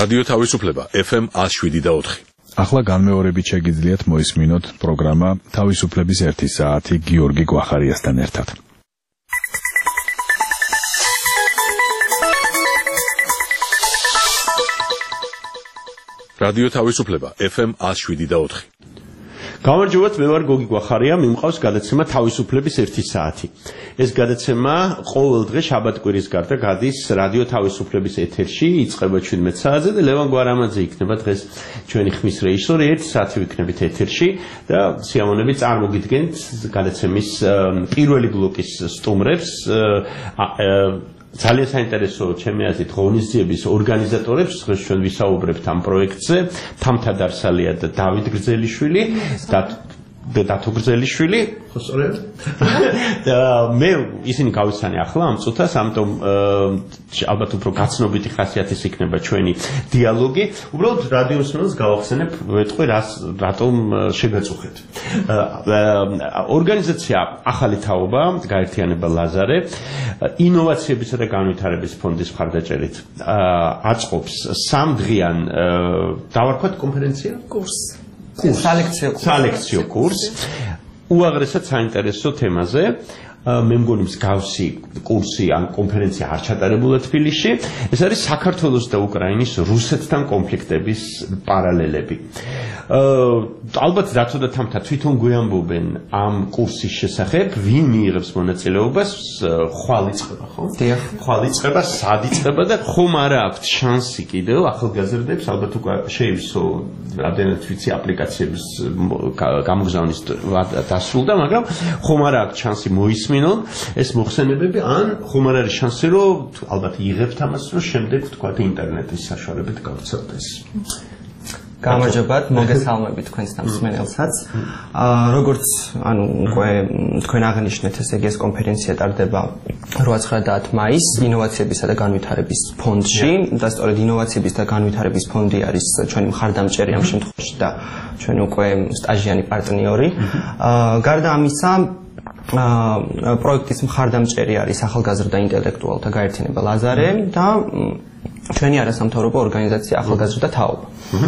რადიო თავისუფლება FM 107.4. ახლა განმეორებით შეგიძლიათ მოისმინოთ პროგრამა თავისუფლების 1 საათი გიორგი გვახარიასთან ერთად. რადიო თავისუფლება FM 107.4. გამარჯობათ, მე ვარ გოგი გვახარია, მიმყავს გადაცემა თავისუფლების 1 საათი. ეს გადაცემა ყოველ დღე შაბათ-კვირის გარდა გადის რადიო თავისუფლების ეთერში, იწყება 17 საათზე და ლევან გვარამაძე იქნება დღეს ჩვენი ხმის რეჟისორი, 1 საათი ვიქნებით ეთერში და სიამოვნებით წარმოგიდგენთ გადაცემის პირველი ბლოკის სტუმრებს. ძალიან საინტერესო ჩემი აზრით ღონისძიების ორგანიზატორებს, დღეს ჩვენ ვისაუბრებთ ამ პროექტზე, თამთადარსალია და დავით გრძელიშვილი, დათო გრძელიშვილი, ხო სწორედ? და მე ისინი გავიცანი ახლა ამ წუთას, ამიტომ ალბათ უფრო გაცნობიტი ხასიათის იქნება ჩვენი დიალოგი. უბრალოდ რადიოსმენელს გავახსენებ, ვეთქვი რატომ შეგაწუხეთ. ორგანიზაცია ახალი თაობა, გაერთიანება ლაზარე, ინოვაციებისა და განვითარების ფონდის მხარდაჭერით აწყობს 3 დღიან დავარქვათ კონფერენცია? კურსი. სალექციო კურსი. უაღრესად საინტერესო თემაზე. მე მგონი მსგავსი კურსი ან კონფერენცია არ ჩატარებულა თბილისში. ეს არის საქართველოს და უკრაინის რუსეთთან კონფლიქტების პარალელები. ალბათ დათო და თამთა თვითონ გვიამბობენ ამ კურსის შესახებ, ვინ მიიღებს მონაწილეობას, ხვალ იწყება, ხო? დიახ. ხვალ იწყება, სად იწყება და ხომ არა აქვთ შანსი კიდევ ახალგაზრდებს, ალბათ უკვე შეივსო რამდენად ვიცი აპლიკაციების გამოგზავნის დასრულდა, მაგრამ ხომ არა აქვთ შანსი მოისმინონ ეს მოხსენებები, ან ხომ არ არის შანსი, რომ ალბათ იღებთ ამას, რომ შემდეგ თქვათ ინტერნეტის საშუალებით გავცელდეს. გამარჯობათ, მოგესალმებით თქვენს დამსმენელსაც. როგორც უკვე თქვენ აღნიშნეთ, ესე იგი ეს კონფერენცია ტარდება 8-9 მაისს ინოვაციებისა და განვითარების ფონდში და სწორედ ინოვაციების და განვითარების ფონდი არის ჩვენი მხარდამჭერი ამ შემთხვევაში და ჩვენი უკვე სტაჟიანი პარტნიორი. გარდა ამისა, პროექტის მხარდამჭერი არის ახალგაზრდა ინტელექტუალთა გაერთიანება ლაზარე და ჩვენი არასამთავრობო ორგანიზაცია ახალგაზრდა თაობა.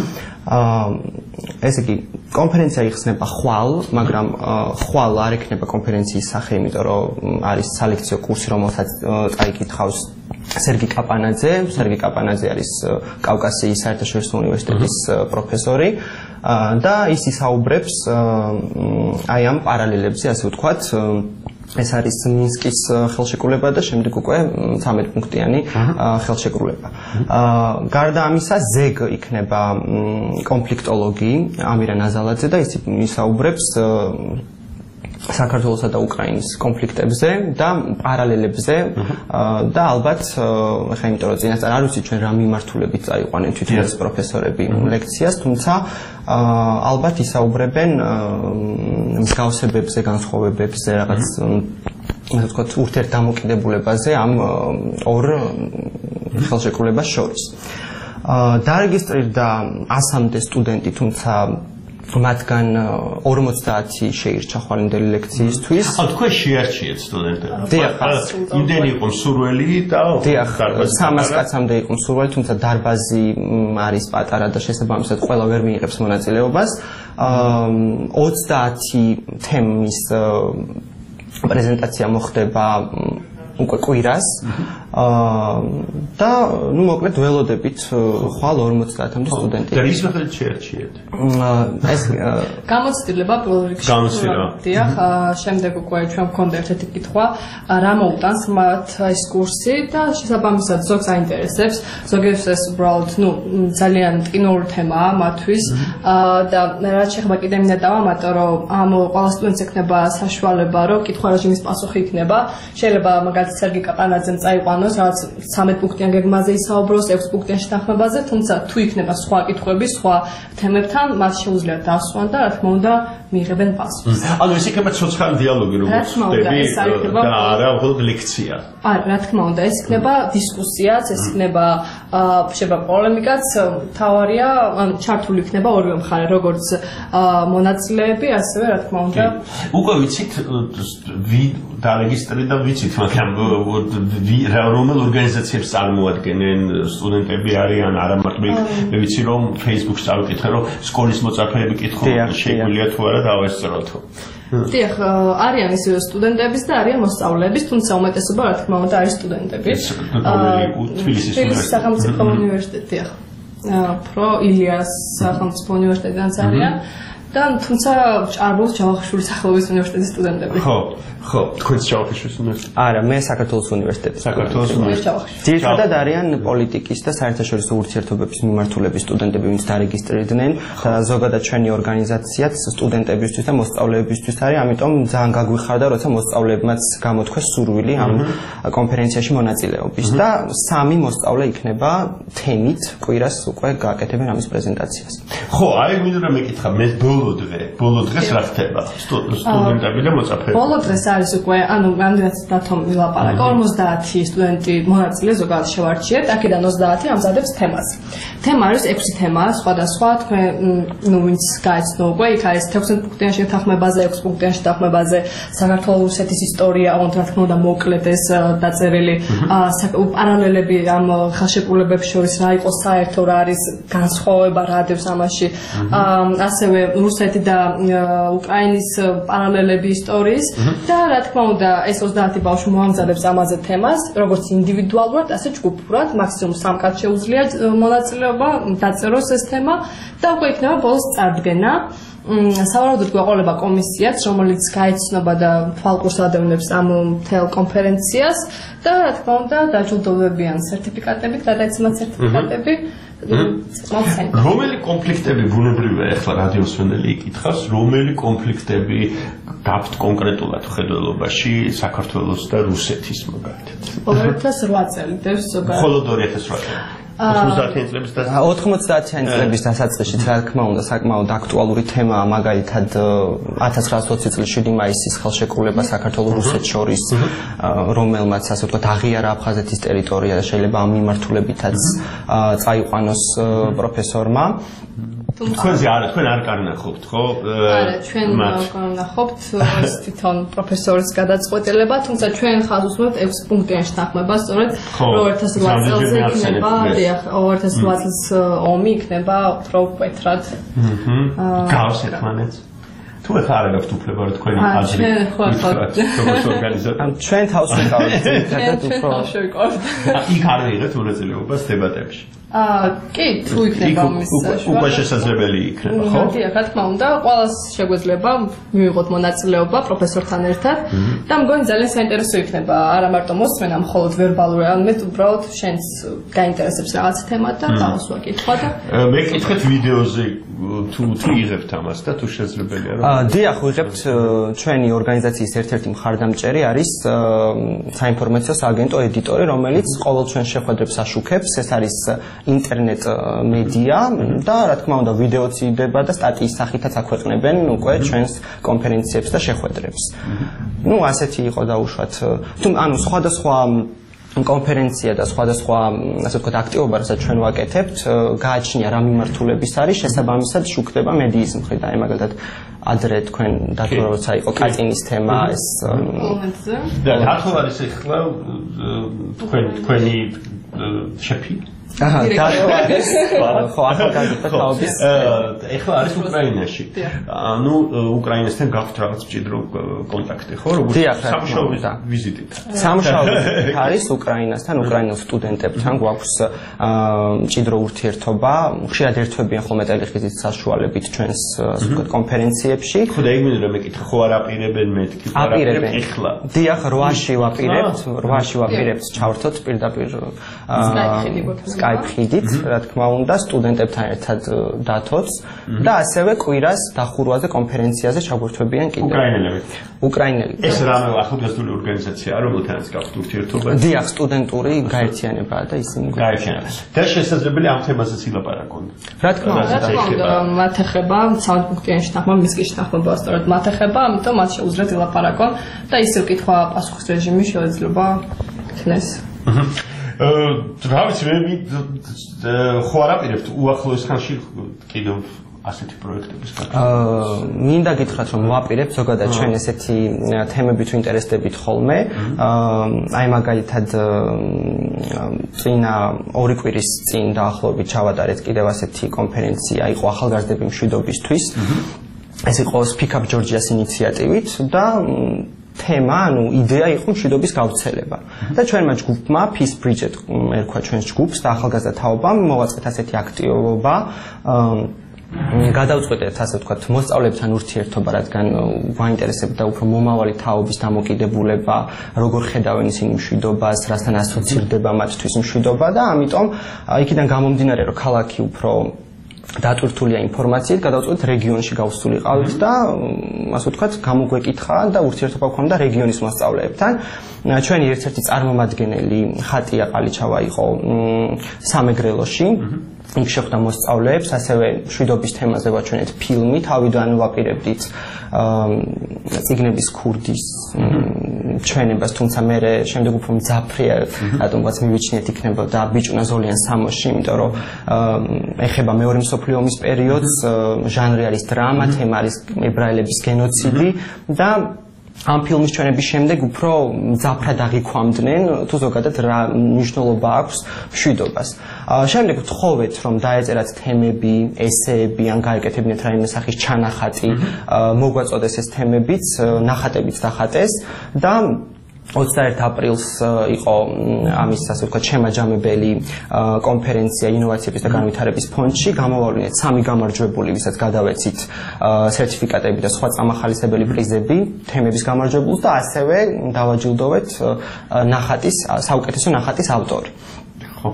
ესე იგი კონფერენცია იხსნება ხვალ, მაგრამ ხვალ არ ექნება კონფერენციის სახე, იმიტომ რომ არის სალექციო კურსი, რომელსაც წაიკითხავს სერგი კაპანაძე. სერგი კაპანაძე არის კავკასიის საერთაშორისო უნივერსიტეტის პროფესორი და ის ისაუბრებს აი ამ პარალელებზე, ასე ვთქვათ. ეს არის მინსკის ხელშეკრულება და შემდეგ უკვე 13 პუნქტიანი ხელშეკრულება. გარდა ამისა, ზეგ იქნება კონფლიქტოლოგი ამირა ნაზალაძე და ის ისაუბრებს საქართველოსა და უკრაინის კონფლიქტებზე და პარალელებზე და ალბათ ხა იმიტომ რომ წინასწარ არ ვიცი ჩვენ რა მიმართულებით წაიყვანენ თვითონ ეს პროფესორები ლექციას, თუმცა ალბათ ისაუბრებენ მსგავსებებზე, განსხვავებებზე, რაღაც ასე ვთქვათ ურთიერთდამოკიდებულებაზე ამ ორ ხელშეკრულებას შორის. დარეგისტრირდა 100-მდე სტუდენტი, თუმცა მათგან 40 შეირჩა ხვალინდელი ლექციისთვის. თქვენ შეარჩიეთ სტუდენტები. იმდენი იყო მსურველი და 300 კაცამდე იყო მსურველი, თუმცა დარბაზი არის პატარა და შესაბამისად ყველა ვერ მიიღებს მონაწილეობას. 30 თემის პრეზენტაცია მოხდება უკვე კვირას და ნუ მოკლედ ველოდებით ხვალ 50-მდე სტუდენტი. და ის მიხედვით შეარჩიეთ. ეს გამოცდილება პირველ რიგში. გამოცდილება. დიახ, შემდეგ უკვე ჩვენ მქონდა ერთ-ერთი კითხვა, რა მოუტანს მათ ეს კურსი და შესაბამისად ზოგს აინტერესებს, ზოგებს ეს უბრალოდ, ნუ ძალიან ტკინური თემაა მათთვის და რაც შეეხება კიდე მინდა დავამატო, რომ ამ ყველა სტუდენტს ექნება საშუალება, რომ კითხვა რეჟიმის პასუხი იქნება. შეიძლება მაგალითად სერგი კაპანაძემ წაიყვანოს, რაც 13 პუნქტიან გეგმაზე ისაუბროს, 6 პუნქტიან შეთანხმებაზე, თუმცა თუ იქნება სხვა კითხვები, სხვა თემებთან, მათ შეუძლიათ დასვან და რა თქმა უნდა მიიღებენ პასუხს. ანუ ეს იქნება ცოცხალი დიალოგი, როგორც ხდები და არა მხოლოდ ლექცია. არა, რა თქმა უნდა, ეს იქნება დისკუსიაც, ეს იქნება შეიძლება პოლემიკაც, თავარია, ან ჩართული იქნება ორივე მხარე, როგორც მონაწილეები, ასევე რა თქმა უნდა. უკვე ვიცით დარეგისტრირდა და ვიცით, მაგრამ რომელ ორგანიზაციებს წარმოადგენენ სტუდენტები არიან არა მარტო მე ვიცი რომ Facebook-ს წავიკითხე რომ სკოლის მოწაფეები კითხულობენ შეგვიძლია თუ არა დავესწროთო დიახ, არიან ისე სტუდენტების და არიან მოსწავლეების, თუმცა უმეტესობა რა თქმა უნდა არის სტუდენტები. თბილისის სახელმწიფო უნივერსიტეტი, პრო ილიას სახელმწიფო უნივერსიტეტიდან არიან და თუმცა ჭარბობს ჯავახიშვილის სახელობის უნივერსიტეტის სტუდენტები. ხო, თქვენს ჯავახიშვილის უნივერსიტეტი. არა, მე საქართველოს უნივერსიტეტის. საქართველოს უნივერსიტეტი. ძირითადად არიან პოლიტიკის და საერთაშორისო ურთიერთობების მიმართულების სტუდენტები, ვინც დარეგისტრირდნენ. ზოგადად ჩვენი ორგანიზაციაც სტუდენტებისთვის და მოსწავლეებისთვის არის, ამიტომ ძალიან გაგვიხარდა, როცა მოსწავლეებმაც გამოთქვეს სურვილი ამ კონფერენციაში მონაწილეობის და 3 მოსწავლე იქნება თემით კვირას უკვე გააკეთებენ ამის პრეზენტაციას. ხო, აი მინდა მეკითხა, მე ბოლო დღეს რა ხდება? სტუდენტები და მოწაფეები. ბოლო დღეს არის უკვე, ანუ რამდენად დათომ ვილაპარაკო, 50 სტუდენტი მონაწილე ზოგადად შევარჩიეთ, აქედან 30 ამზადებს თემას. თემა არის 6 თემა, სხვადასხვა, თქვენ ვინც გაიცნო უკვე, იქ არის 16 პუნქტიან შეთანხმებაზე, 6 პუნქტიან შეთანხმებაზე, საქართველოს რუსეთის ისტორია, რა თქმა უნდა მოკლედ ეს დაწერილი, პარალელები ამ ხელშეკრულებებს შორის რა იყო საერთო, რა არის განსხვავება, რა ადევს ამაში, ასევე რუსეთი და უკრაინის პარალელები ისტორიის და რა თქმა უნდა ეს 30 ბავშვი მოამზადებს ამაზე თემას, როგორც ინდივიდუალურად, ასე ჯგუფურად, მაქსიმუმ 3 კაცს შეუძლია მონაწილეობა, დაწეროს ეს თემა და უკვე იქნება ბოლოს წარდგენა. სავარაუდოდ გვეყოლება კომისიაც, რომელიც გაეცნობა და თვალყურს ადევნებს ამ მთელ კონფერენციას და რა თქმა უნდა დაჯილდოვებიან სერტიფიკატებით, გადაეცემათ სერტიფიკატები. რომელი კონფლიქტები ბუნებრივია ახლა რადიოსვენელი იკითხავს, რომელი კონფლიქტები გაქვთ კონკრეტულად ხედველობაში საქართველოს და რუსეთის მაგალითად? 2008 წელი დევს ზოგადად. მხოლოდ 2008 წელი. 90-იანი წლების 90-იანი წლების დასაწყისში რა თქმა უნდა საკმაოდ აქტუალური თემაა მაგალითად 1920 წლის 7 მაისის ხელშეკრულება საქართველოს რუსეთს შორის რომელმაც ასე ვთქვათ აღიარა აფხაზეთის ტერიტორია და შეიძლება ამ მიმართულებითაც წაიყვანოს პროფესორმა თქვენზე არა, თქვენ არ კარნახობთ, ხო? არა, ჩვენ კარნახობთ ეს თვითონ პროფესორის გადაწყვეტილება, თუმცა ჩვენ ხაზს უსმენთ 6 პუნქტიან შეთანხმებას, სწორედ 2008 წელზე იქნება, 2008 წელს ომი იქნება უფრო მკვეთრად. გავს ერთმანეთს. თუ ახლა არ გაქვთ უფლება რომ თქვენი აზრი როგორც ორგანიზატორი ჩვენ თავს ვიყავით ერთად უფრო იქ არ ვიღეთ მონაწილეობას დებატებში. კი, თუ იქნება ამის უკვე შესაძლებელი იქნება, ხო? დიახ, რა თქმა უნდა, ყველას შეგვეძლება მივიღოთ მონაწილეობა პროფესორთან ერთად და მგონი ძალიან საინტერესო იქნება, არა მარტო მოსმენა, მხოლოდ ვერბალური, არამედ უბრალოდ შენს გაინტერესებს რაღაც თემა და დავასვა კითხვა და მეკითხეთ ვიდეოზე თუ იღებთ ამას და თუ შესაძლებელია რომ დიახ, ვიღებთ ჩვენი ორგანიზაციის ერთ-ერთი მხარდამჭერი არის საინფორმაციო სააგენტო ედიტორი, რომელიც ყოველ ჩვენს შეხვედრებს აშუქებს, ეს არის ინტერნეტ მედია და რა თქმა უნდა ვიდეოც იდება და სტატიის სახითაც აქვეყნებენ უკვე ჩვენს კონფერენციებს და შეხვედრებს. ნუ ასეთი იყო დაუშვათ. ანუ სხვადასხვა კონფერენცია და სხვადასხვა ასე ვთქვათ აქტივობა, რასაც ჩვენ ვაკეთებთ, გააჩნია რა მიმართულების არის, შესაბამისად შუქდება მედიის მხრიდან. აი მაგალითად ადრე თქვენ დათო როცა იყო კატინის თემა ეს მომენტზე. და დათო არის ახლა თქვენი შეფი ხო, ახალგაზრდა თაობის. ეხლა არის უკრაინაში. ანუ უკრაინასთან გაქვთ რაღაც მჭიდრო კონტაქტი, ხო? როგორც სამშობლოს ვიზიტით. სამშობლოს არის უკრაინასთან, უკრაინულ სტუდენტებთან გვაქვს მჭიდრო ურთიერთობა. ხშირად ერთვებიან ხოლმე ტელეხიზის საშუალებით ჩვენს ასე ვთქვათ კონფერენციებში. ხო, და იგივე რომ მეკითხა, ხო არ აპირებენ მეთქი, აპირებენ ეხლა. დიახ, 8-ში ვაპირებთ, ჩავრთოთ პირდაპირ Skype ხიდით, რა თქმა უნდა, სტუდენტებთან ერთად დათოც და ასევე კვირას დახურვაზე კონფერენციაზე ჩაგვერთვებიან კიდევ უკრაინელები. ეს რამე ახალგაზრდული ორგანიზაციაა, რომელთანაც გაქვთ ურთიერთობა? დიახ, სტუდენტური გაერთიანებაა და ისინი გაერთიანება. და შესაძლებელი ამ თემაზეც ილაპარაკონ. რა თქმა უნდა, მათ ეხება 3 პუნქტიანი შეთანხმება, მის კი შეთანხმება, სწორედ მათ ეხება, ამიტომ მათ შეუძლიათ ილაპარაკონ და ისევ კითხვა-პასუხის რეჟიმი შეიძლება იქნეს. რა ვიცი, მე ხო არ აპირებთ უახლოეს ხანში კიდევ ასეთი პროექტების გაკეთებას? მინდა გითხრათ, რომ ვაპირებ ზოგადად ჩვენ ესეთი თემები თუ ინტერესდებით ხოლმე. აი მაგალითად წინა 2 კვირის წინ დაახლოებით ჩავატარეთ კიდევ ასეთი კონფერენცია, იყო ახალგაზრდები მშვიდობისთვის. ეს იყო Speak Up Georgia's ინიციატივით და თემა, იდეა იყო მშვიდობის გავრცელება. და ჩვენმა ჯგუფმა Peace Bridge ერქვა ჩვენს ჯგუფს და ახალგაზრდა თაობამ მოვაწყეთ ასეთი აქტივობა. გადავწყვეტეთ, ასე ვთქვათ, მოსწავლეებთან ურთიერთობა, რადგან გვაინტერესებდა უფრო მომავალი თაობის დამოკიდებულება, როგორ ხედავენ ისინი მშვიდობას, რასთან ასოცირდება მათთვის მშვიდობა და ამიტომ იქიდან გამომდინარე, რომ ქალაქი უფრო დატვირთულია ინფორმაციით, გადავწყვეტთ რეგიონში გავსულიყავით და ასე ვთქვათ, გამოგვეკითხა და ურთიერთობა გვქონდა რეგიონის მოსწავლეებთან. ჩვენი ერთ-ერთი წარმომადგენელი ხატია ყალიჩავა იყო სამეგრელოში. იქ შეხვდა მოსწავლეებს, ასევე მშვიდობის თემაზე ვაჩვენეთ ფილმი, თავიდან ვაპირებდით წიგნების ქურდის ჩვენებას, თუმცა მე შემდეგ უფრო მძაფრია, რატომღაც მივიჩნიეთ იქნებოდა ბიჭუნა ზოლიან სამოში, იმიტომ რომ ეხება მეორე მსოფლიო ომის პერიოდს, ჟანრი არის დრამა, თემა არის ებრაელების გენოციდი და ამ ფილმის ჩვენების შემდეგ უფრო მძაფრად აღიქვამდნენ თუ ზოგადად რა მნიშვნელობა აქვს მშვიდობას. შემდეგ ვთხოვეთ, რომ დაეწერათ თემები, ესეები, ან გაეკეთებინეთ რაიმე სახის ჩანახატი, მოგვაწოდეს ეს თემებიც, ნახატებიც დახატეს და 21 აპრილს იყო ამის ასე ვთქვათ შემაჯამებელი კონფერენცია ინოვაციების და განვითარების ფონდში. გამოვავლინეთ 3 გამარჯვებული, ვისაც გადავეცით სერტიფიკატები და სხვა წამახალისებელი პრიზები თემების გამარჯვებულს და ასევე დავაჯილდოვეთ საუკეთესო ნახატის ავტორი. ხო.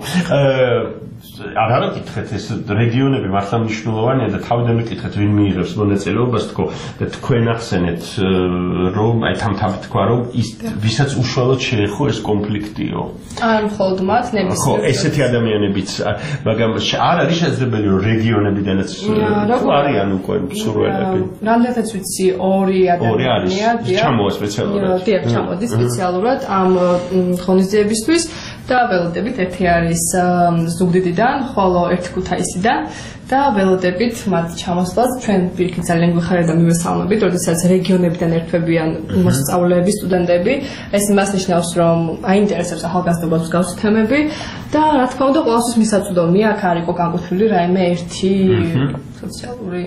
არ გითხეთ ეს რეგიონები მართლა მნიშვნელოვანია და თავიდან მეკითხეთ ვინ მიიღებს მონაწილეობას თქო და თქვენ ახსენეთ რომ აი თამთავ თქვა რომ ის ვისაც უშუალოდ შეეხო ეს კონფლიქტიო. არ მხოლოდ მათ ნებისმიერ. ხო, ესეთი ადამიანებიც, მაგრამ არ არის შესაძლებელი რომ რეგიონებიდანაც არიან უკვე მსურველები. რამდენადაც ვიცი 2 ადამიანია, ჩამოვა სპეციალურად. დიახ, ჩამოდის სპეციალურად ამ ღონისძიებისთვის. და ველოდებით ერთი არის ზუგდიდიდან, ხოლო ერთი ქუთაისიდან და ველოდებით მათ ჩამოსვლას ჩვენ პირიქით ძალიან გვიხარია და მივესალმებით, როდესაც რეგიონებიდან ერთვებიან მოსწავლეები, სტუდენტები. ეს იმას ნიშნავს, რომ აინტერესებს ახალგაზრდობას მსგავსი თემები და რა თქმა უნდა, ყველასთვის მისაწვდომია, აქ არ იყო განკუთვნილი რაიმე ერთი სოციალური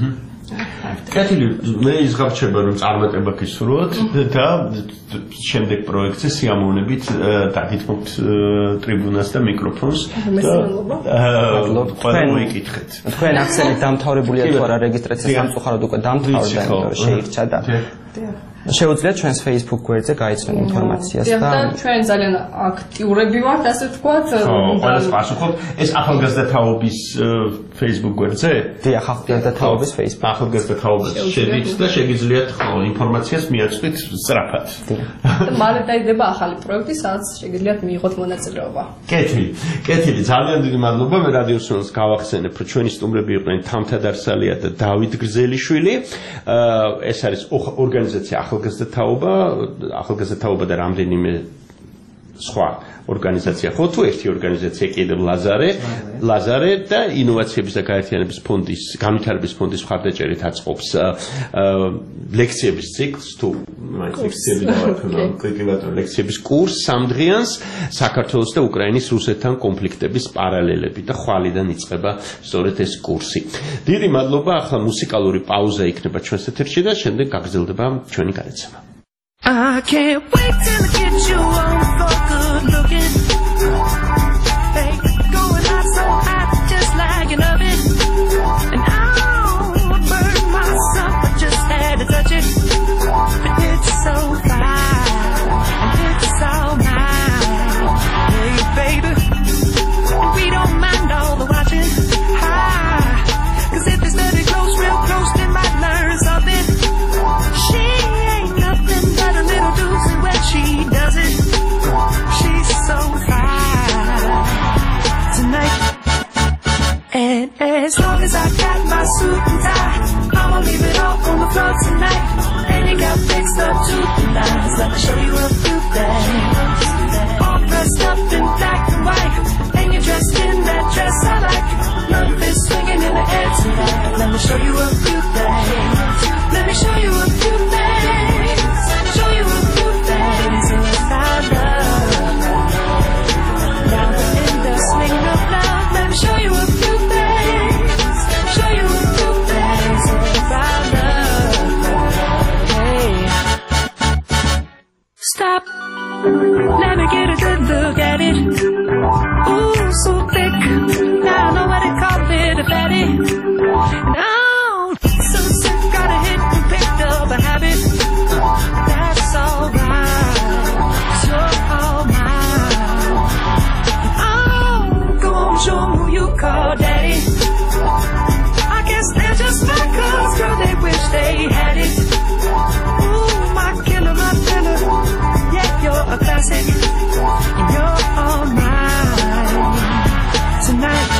კეთილი, მე იზღაპჩება რომ წარმატება გისურვოთ და შემდეგ პროექტზე სიამოვნებით დაგითმობთ ტრიბუნას და მიკროფონს და ყველა მოიკითხეთ. თქვენ აქცენტით დამთავრებულია თუ არა რეგისტრაცია სამწუხაროდ უკვე დამთავრდა, შეირჩა და შეუძლიათ ჩვენს Facebook გვერდზე გაიცნონ ინფორმაციას და ჩვენ ძალიან აქტიურები ვართ, ასე ვთქვათ. ყველას პასუხობთ. ეს ახალგაზრდა თაობის Facebook გვერდზე? დიახ, ახალგაზრდა თაობის Facebook. ახალგაზრდა თაობას შედით და შეგიძლიათ ინფორმაციას მიაწვით სწრაფად. და მალე დაიდება ახალი პროექტი, სადაც შეგიძლიათ მიიღოთ მონაწილეობა. კეთილი, ძალიან დიდი მადლობა. მე რადიოსონს გავახსენებ, რომ ჩვენი სტუმრები იყვნენ თამთა დარსალია და დავით გრძელიშვილი. ეს არის ორგანიზაცია ახალგაზრდა თაობა და რამდენიმე სხვა ორგანიზაცია, ხო თუ ერთი ორგანიზაცია კიდევ ლაზარე და ინოვაციების და გაერთიანების ფონდის, განვითარების ფონდის მხარდაჭერით აწყობს ლექციების ციკლს თუ ლექციების კურსს სამდღიანს საქართველოს და უკრაინის რუსეთთან კონფლიქტების პარალელები და ხვალიდან იწყება სწორედ ეს კურსი. დიდი მადლობა, ახლა მუსიკალური პაუზა იქნება ჩვენს ეთერში და შემდეგ გაგრძელდება ჩვენი გადაცემა. I can't wait till I get you on the floor, good looking. Hey, going hot, so hot, just like an oven. And I'll burn myself, I just had to touch it. But it's so fine, and it's all mine. Hey, baby, we don't mind all the watching. Cause if they study close, real close, they might learn something. She ain't nothing but a little doozy when she does it. She's so fine tonight. And as long as I got my suit and tie, I'ma leave it all on the floor tonight. And you got fixed up to the nines. Let me show you a few things. All dressed up in black and white, and you're dressed in that dress I like. Love is swinging in the air tonight. tonight. Let me show you a few things. Let me show you a few things. Show you a few things about love. Now we're in the swing of love. Let me show you a few things. Show you a few things about love. Hey, stop. Let me get a good look at it. Ooh, so thick. Now I know what they call it, a fatty. And oh, so sick, got a hit and picked up a habit. That's alright, 'cause you're all mine. Oh, go on, show 'em who you call daddy. I guess they're just like us, girl, they wish they had it. Ooh, my killer, my killer. Yeah, you're a classic, and you're all mine tonight.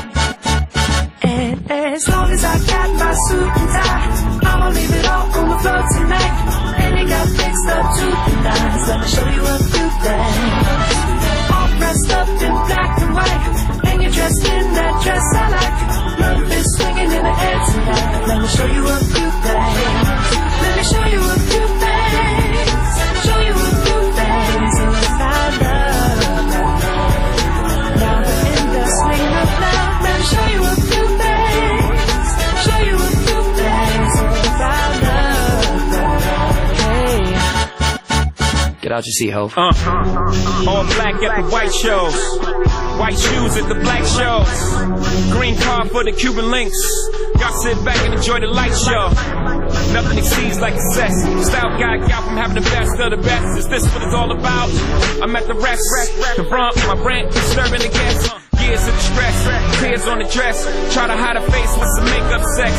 And as long as I got my suit and tie, I'ma leave it all on the floor tonight. And you got fixed up to the nines. Let me show you a few things. All dressed up in black and white, and you're dressed in that dress I like. Love is swinging in the air tonight. Let me show you a few things. Let me show you a few things. Show you a few things about love. Now we're in the swing of love. Let me show you a few things. Show you a few things about love. Hey, Get out your seat, ho. All black at the white shows, white shoes at the black shows, green car for the Cuban links. Y'all sit back and enjoy the light show. Nothing exceeds like success. Style guy got from having the best of the best. Is this what it's all about? I'm at the rest. Confront my rent, disturbing the guests. Years of distress, tears on the dress. Try to hide a face with some makeup sex.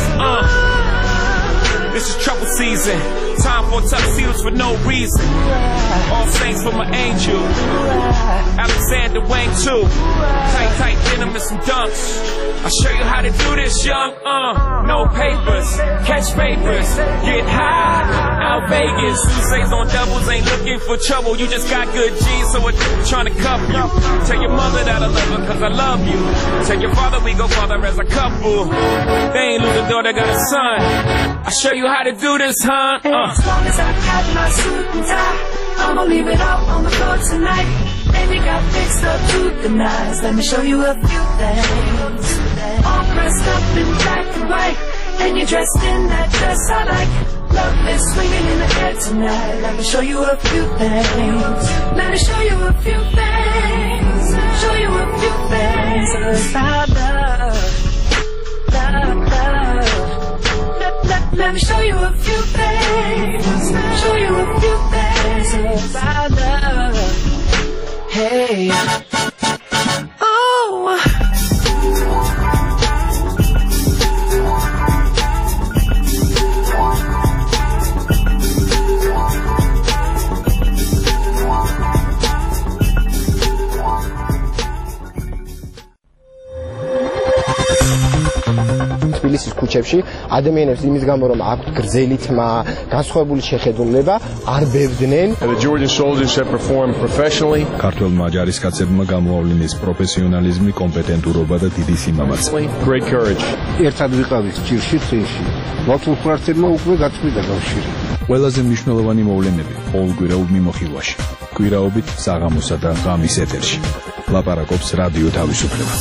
This is trouble season. Time for tuxedos for no reason. All saints for my angel. Alexander Wang too. Tight denim and some dunks. I'll show you how to do this, young. No papers, catch papers, get high. Out Vegas, Sousa's on doubles, ain't looking for trouble. You just got good G's, so I'm trying to cuff you. Tell your mother that I love her, 'cause I love you. Tell your father we go father as a couple. They ain't lose a daughter, got a son. I'll show you how to do this, huh? as long as I got my suit and tie, I'ma leave it all on the floor tonight. And you got fixed up to the nines. Let me show you a few things. All dressed up in black and white, and you're dressed in that dress I like. Love is swinging in the air tonight. Let me show you a few things. Let me show you a few things. Show you a few things about love. Let me show you a few things. Show you a few things about love. Hey. Oh. თბილისის ქუჩებში ადამიანებს იმის გამო რომ აქვთ გრძელი თმა, განსხვავებული შეხედულება, არ ბევდნენ. The Georgian soldiers have performed professionally. ქართველმა ჯარისკაცებმა გამოავლინეს პროფესიონალიზმი, კომპეტენტურობა და დიდი სიმამაცე. Great courage. ერთად ვიყავით ჭირში წინში. მართლმსვართებმა უკვე გაწყვიტა კავშირი. ყველაზე მნიშვნელოვანი მოვლენები ყოველკვირეულ მიმოხილვაში. კვირაობით საღამოსა და ღამის ეთერში. ლაპარაკობს რადიო თავისუფლება.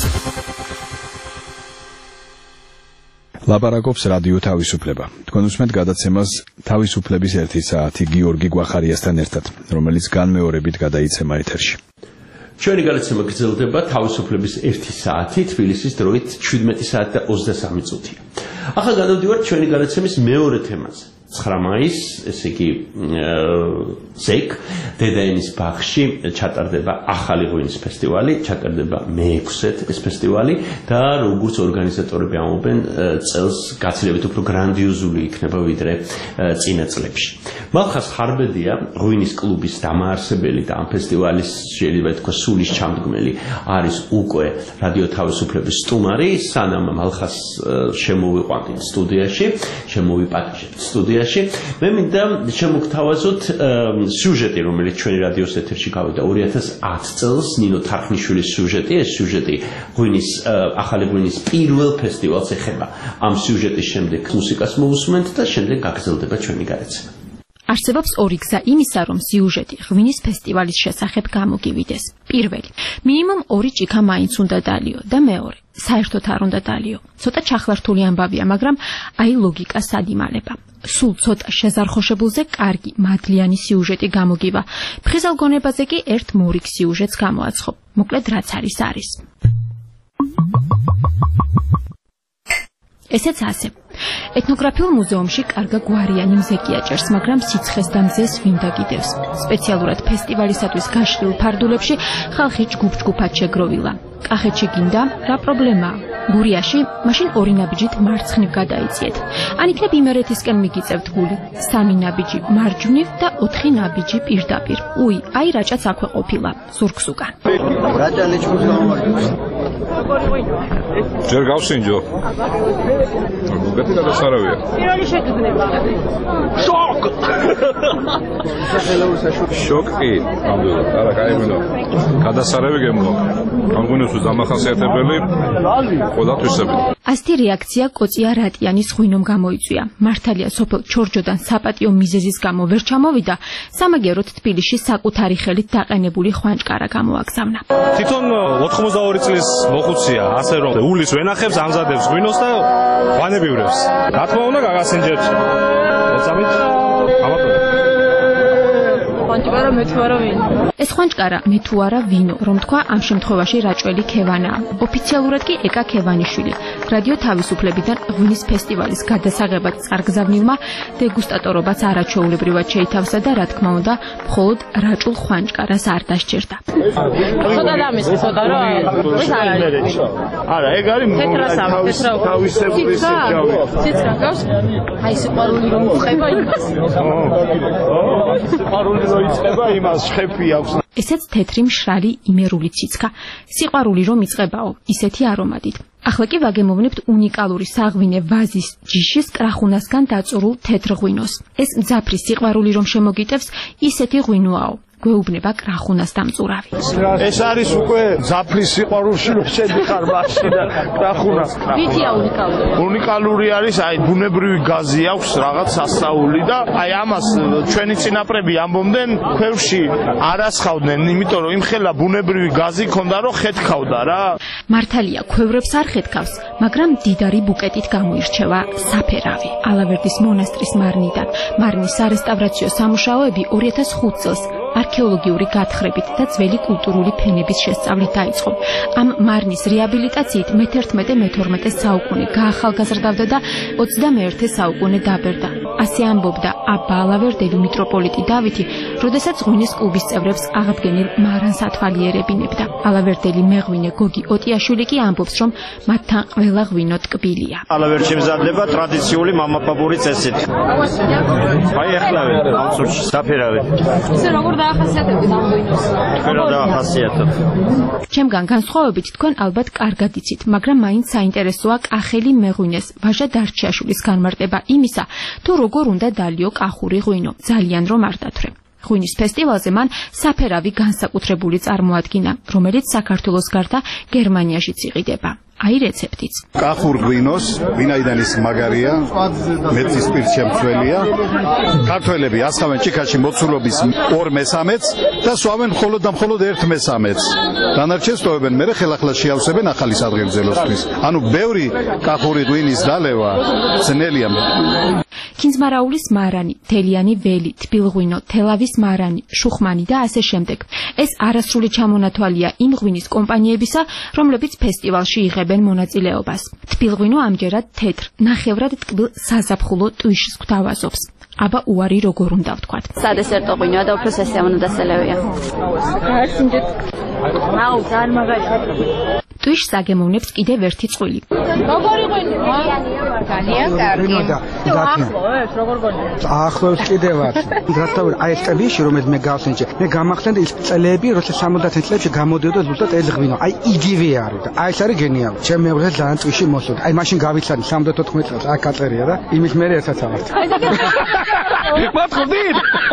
ლაპარაკობს რადიო თავისუფლება. თქვენ უსმენთ გადაცემას თავისუფლების 1 საათი გიორგი გვახარიასთან ერთად, რომელიც განმეორებით გადაიცემა ეთერში. ჩვენი გადაცემა გრძელდება თავისუფლების 1 საათი თბილისის დროით 17 საათი და 23 წუთია. ახლა გადავდივართ ჩვენი გადაცემის მეორე თემაზე. 9 მაისს, ესე იგი ზეკ დედაენის ბაღში ჩატარდება ახალი ღვინის ფესტივალი, ჩატარდება მე-6 ეს ფესტივალი და როგორც ორგანიზატორები ამბობენ, წელს გაცილებით უფრო გრანდიოზული იქნება ვიდრე წინა წლებში. მალხას ხარბედია, ღვინის კლუბის დამაარსებელი და ამ ფესტივალის შეიძლება ითქვა სულის ჩამდგმელი არის უკვე რადიო თავისუფლების სტუმარი, სანამ მალხას შემოვიყვანთ სტუდიაში, შემოვიპატიჟებთ სტუდიაში სტუდიაში. მე მინდა შემოგთავაზოთ სიუჟეტი, რომელიც ჩვენი რადიოს ეთერში გავიდა 2010 წელს, ნინო თარხნიშვილის სიუჟეტი. ეს სიუჟეტი ღვინის ახალი ღვინის პირველ ფესტივალს ეხება. ამ სიუჟეტის შემდეგ მუსიკას მოусმენთ და შემდეგ გაგრძელდება ჩვენი გადაცემა. არსებობს ორი გზა იმისა, რომ სიუჟეტი ღვინის ფესტივალის შესახებ გამოგივიდეს. პირველი, მინიმუმ 2 ჭიქა მაინც უნდა დალიო და მეორე, საერთოდ არ უნდა დალიო. ცოტა ჩახლართული ამბავია, მაგრამ აი ლოგიკა სად იმალება. სულ ცოტა შეზარხოშებულზე კარგი, მადლიანი სიუჟეტი გამოგივა. ფხიზელ გონებაზე კი ერთ მორიგ სიუჟეტს გამოაცხობ. მოკლედ რაც არის. ესეც ასე. ეთნოგრაფიულ მუზეუმში კარგა გვარიანი მზეგი აჭერს, მაგრამ სიცხეს და მზეს ვინ დაგიდევს. სპეციალურად ფესტივალისათვის გაშლილ ფარდულებში ხალხი ჯგუფ-ჯგუფად შეგროვილა. კახეთში გინდა, რა პრობლემაა? გურიაში მაშინ 2 ნაბიჯით მარცხნივ გადაიწიეთ. ან იქნებ იმერეთისკენ მიგიწევთ გული, 3 ნაბიჯი მარჯვნივ და 4 ნაბიჯი პირდაპირ. უი, აი რაჭაც აქვე ყოფილა, ზურგს უკან. რაჭა ლეჩხოს გამოვარდოს. ჯერ გავსინჯო. გეტი გადასარავია. პირველი შეგრძნება. შოკ! შოკი, ნამდვილად, არა, კაიმენო. გადასარავი გემო. გამგონებს დამახასიათებელი ყველათვისები. ასეთი რეაქცია კოწია რატიანის ღვინომ გამოიწვია. მართალია სოფელ ჩორჯოდან საპატიო მიზეზის გამო ვერ ჩამოვიდა, სამაგეროდ თბილისში საკუთარი ხელით დაყენებული ხვანჭკარა გამოაგზავნა. თვითონ 82 წლის მოხუცია, ასე რომ ულის ვენახებს, ამზადებს ღვინოს და ღვანებივრებს. რა თქმა უნდა, გაგასინჯებთ. მოწამით? ამაყრა. ხვანჭკარა მე თუ არა ვინო. ეს ხვანჭკარა მე თუ არა ვინო, რომ თქვა ამ შემთხვევაში რაჭველი ქევანაა. ოფიციალურად კი ეკა ქევანიშვილი. რადიო თავისუფლებიდან ღვინის ფესტივალის გადასაღებად წარგზავნილმა დეგუსტატორობაც არაჩვეულებრივად შეითავსა და რა თქმა უნდა, მხოლოდ რაჭულ ხვანჭკარას არ დასჯერდა. ცოტა დამისხი, ცოტა რა. ეს არ არის. არა, ეგ არის თავისებური სიძრავი. სიძრავი გავს? აი სიყვარული რომ უწყება იმას. სიყვარული რომ იწყება იმას, ხეფი აქვს. ესეც თეთრი მშრალი იმერული ციცქა. სიყვარული რომ იწყებაო, ისეთი არომატით. ახლა კი ვაგემოვნებთ უნიკალური საღვინე ვაზის ჯიშის კრახუნასგან დაწურულ თეთრ ღვინოს. ეს მძაფრი სიყვარული რომ შემოგიტევს, ისეთი ღვინოაო. გვეუბნება კრახუნას დამწურავი. ეს არის უკვე მძაფრის სიყვარულში რომ შედიხარ მაშინ და კრახუნას. ვითია უნიკალური? უნიკალური არის, აი ბუნებრივი გაზი აქვს, რაღაც სასწაული და აი ამას ჩვენი წინაპრები ამბობდნენ, ქვევში არ ასხავდნენ, იმიტომ რომ იმხელა ბუნებრივი გაზი ქონდა, რომ ხეთქავდა რა. მართალია, ქვევრებს არ ხეთქავს, მაგრამ დიდარი ბუკეტით გამოირჩევა საფერავი. ალავერდის მონასტრის მარნიდან. მარნის სარესტავრაციო სამუშაოები 2005 წელს არქეოლოგიური გათხრებით და ძველი კულტურული ფენების შესწავლით დაიწყო. ამ მარნის რეაბილიტაციით მე-11-მე-12 საუკუნე გაახალგაზრდავდა და 21 საუკუნე დაბერდა. ასე ამბობდა აბა ალავერდელი მიტროპოლიტი დავითი, როდესაც ღვინის კლუბის წევრებს აღდგენილ მარანს ათვალიერებინებდა. ალავერდელი მეღვინე გოგი ოტიაშვილი კი ამბობს, რომ მათთან ყველა ღვინო ტკბილია. ალავერდში მზადდება ტრადიციული მამაპაპური წესით. აი ახლავე ამ წუთში საფერავი. ისე როგორ დაახასიათებთ ამ ღვინოს? თქვენ დაახასიათებთ. ჩემგან განსხვავებით თქვენ ალბათ კარგად იცით, მაგრამ მაინც საინტერესოა კახელი მეღვინეს ვაჟა დარჩიაშვილის განმარტება იმისა, თუ როგორ უნდა დალიო კახური ღვინო, ძალიან რომ არ დათვრე. ღვინის ფესტივალზე მან საფერავი განსაკუთრებული წარმოადგინა, რომელიც საქართველოს გარდა გერმანიაშიც იყიდება. აი რეცეპტიც. კახურ ღვინოს, ვინაიდან ის მაგარია, მეცის პირს შემცველია. ქართველები ასხავენ ჭიქაში მოცულობის 2/3-ს და სვამენ მხოლოდ და მხოლოდ 1/3-ს. დანარჩენს ტოვებენ, მერე ხელახლა შეავსებენ ახალი სადღეგრძელოსთვის. ანუ ბევრი კახური ღვინის დალევა ძნელია. კინძმარაულის მარანი, თელიანი ველი, თბილღვინო, თელავის მარანი, შუხმანი და ასე შემდეგ. ეს არასრული ჩამონათვალია იმ ღვინის კომპანიებისა, რომლებიც ფესტივალში იღებენ მონაწილეობას. თბილღვინო ამჯერად თეთრ, ნახევრად ტკბილ საზაფხულო ტვიშს გვთავაზობს. აბა უარი როგორ უნდა ვთქვათ. სადესერტო ღვინოა და უფრო სასიამოვნო დასალევია. გააცინჯეთ. აუ, ძალიან მაგარია. twis საგემოვნებს კიდევ ერთი წყვილი. როგორ იყვნენ? ძალიან კარგი. ახლოვებს, როგორ გონიათ? ახლოვებს კიდევაც. რატომ აი ეს წლებში რომელიც მე გავსინჯე, მე გამახსენდა ის წლები, როცა 70 წლებში გამოდიოდა ზუსტად ეს ღვინო. აი იგივე არის და აი ეს არის გენიალური. ჩემ მეუღლეს ძალიან წვიში მოსული. აი მაშინ გავიცანი 74 წელს აქ აწერია და იმის მერე ერთად ავართ. მოთხოვდით?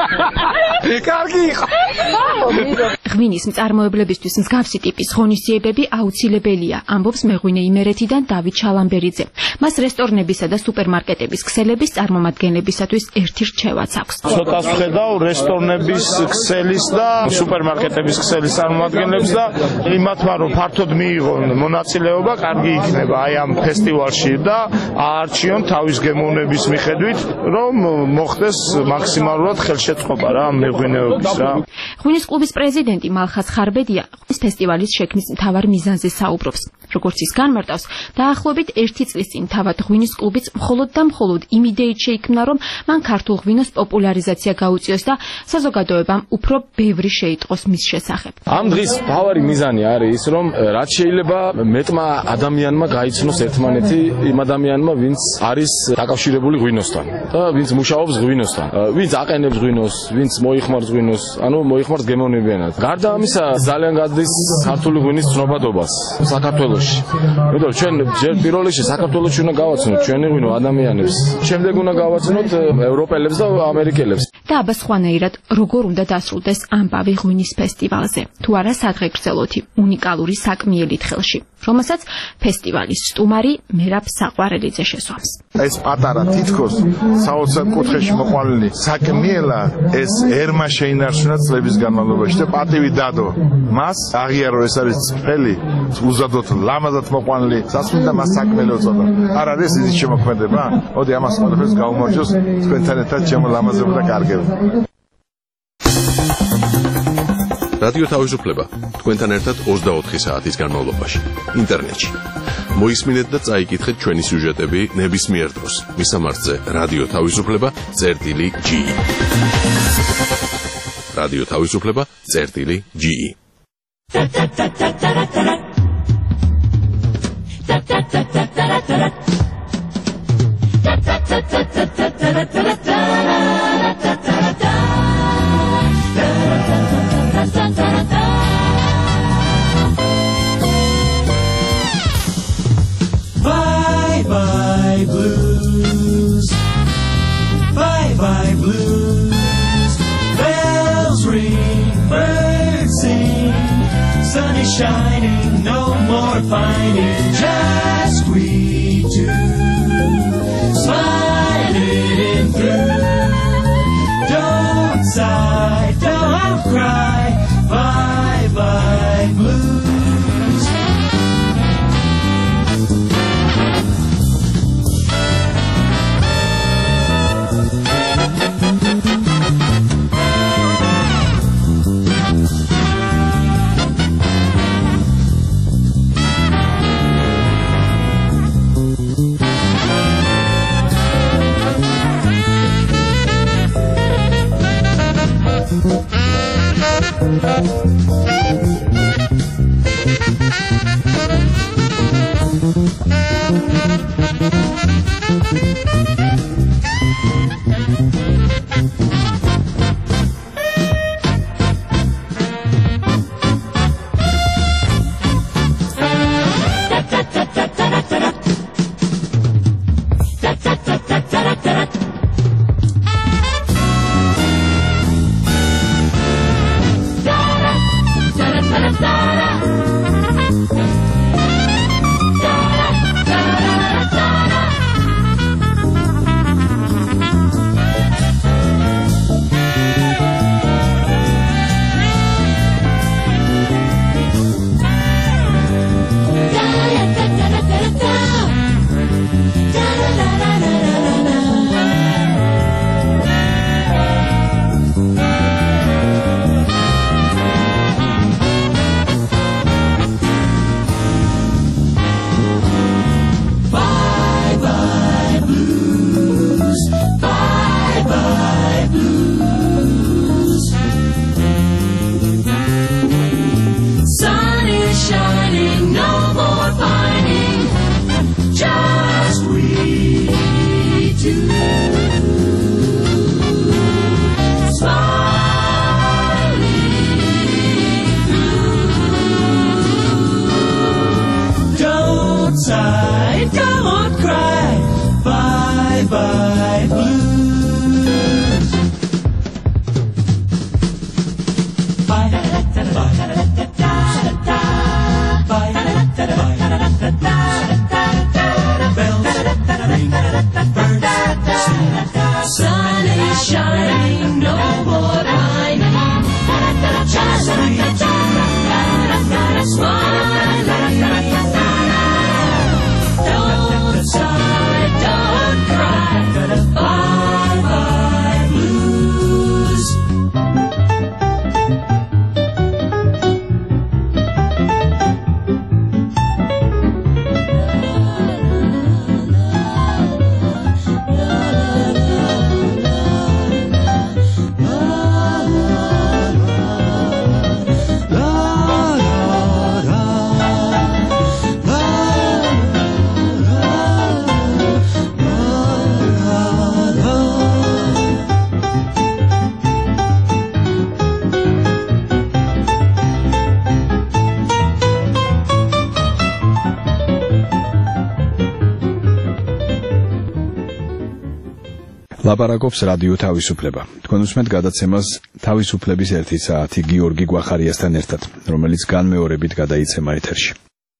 კარგი იყო. ღვინის მწარმოებლებისთვის მსგავსი ტიპის ღონისძიებები აუცილებელია, ამბობს მეღვინე იმერეთიდან დავით შალამბერიძე. მას რესტორნებისა და სუპერმარკეტების ქსელების წარმომადგენლებისათვის ერთი რჩევაც აქვს. ცოტას ვხედავ რესტორნების ქსელის და სუპერმარკეტების ქსელის წარმომადგენლებს და იმათმა რომ ფართოდ მიიღონ მონაწილეობა, კარგი იქნება აი ამ ფესტივალში და აარჩიონ თავის გემოვნების მიხედვით, რომ მოხდეს მაქსიმალურად ხელშეწყობა რა მეღვინეობის რა. ღვინის კლუბის პრეზიდენტი მალხაზ ხარბედია ღვინის ფესტივალის შექმნის მთავარ მიზანზე საუბრობს. როგორც ის განმარტავს, დაახლოებით 1 წლის წინ თავად ღვინის კლუბიც მხოლოდ და მხოლოდ იმ იდეით შეიქმნა, რომ მან ქართულ ღვინოს პოპულარიზაცია გაუწიოს და საზოგადოებამ უფრო ბევრი შეიტყოს მის შესახებ. ამ დღის მთავარი მიზანი არის ის, რომ რაც შეიძლება მეტმა ადამიანმა გაიცნოს ერთმანეთი იმ ადამიანმა, ვინც არის დაკავშირებული ღვინოსთან და ვინც მუშაობს ღვინოსთან, ვინც აყენებს ღვინოს, ვინც მოიხმარს ღვინოს, ანუ მოიხმარს გემოვნებიანად. გარდა ამისა, ძალიან გადის ქართული ღვინის ცნობადობას საქართველოში. მეტყვი ჩვენ ჯერ პირველ რიგში საქართველოში უნდა გავაცნოთ ჩვენი ღვინო ადამიანებს. შემდეგ უნდა გავაცნოთ ევროპელებს და ამერიკელებს. და აბა სხვანაირად როგორ უნდა დასრულდეს ამბავი ღვინის ფესტივალზე? თუ არა სადღეგრძელოთი, უნიკალური საკმიელით ხელში, რომელსაც ფესტივალის სტუმარი მერაბ საყვარელიძე შესვამს. ეს პატარა თითქოს საოცარ კუთხეში მოყვანილი საკმიელა ეს ერმა შეინარჩუნა წლების განმავლობაში და პატივი დადო მას აღიარო ეს არის წფელი უზადოდ ლამაზად მოყვანილი სასმელდა მას საკმელი უწოდა. არ არის ის შემოქმედება? მოდი ამას ყველაფერს გავუმარჯოს თქვენთან ერთად ჩემო ლამაზებო და კარგებო. რადიო თავისუფლება თქვენთან ერთად 24 საათის განმავლობაში ინტერნეტში. მოისმინეთ და წაიკითხეთ ჩვენი სიუჟეტები ნებისმიერ დროს. მისამართზე რადიო თავისუფლება.ge. რადიო თავისუფლება.ge. Bye bye blues, bye bye blues. Bells ring, birds sing, sun is shining, no more fighting, just we two, smiling through. Don't sigh, don't cry, bye bye blues. fighting, no more pining. Don't sigh, don't cry, bye-bye blues. ლაპარაკობს რადიო თავისუფლება. თქვენ უსმენთ გადაცემას თავისუფლების 1 საათი გიორგი გვახარიასთან ერთად, რომელიც განმეორებით გადაიცემა ეთერში.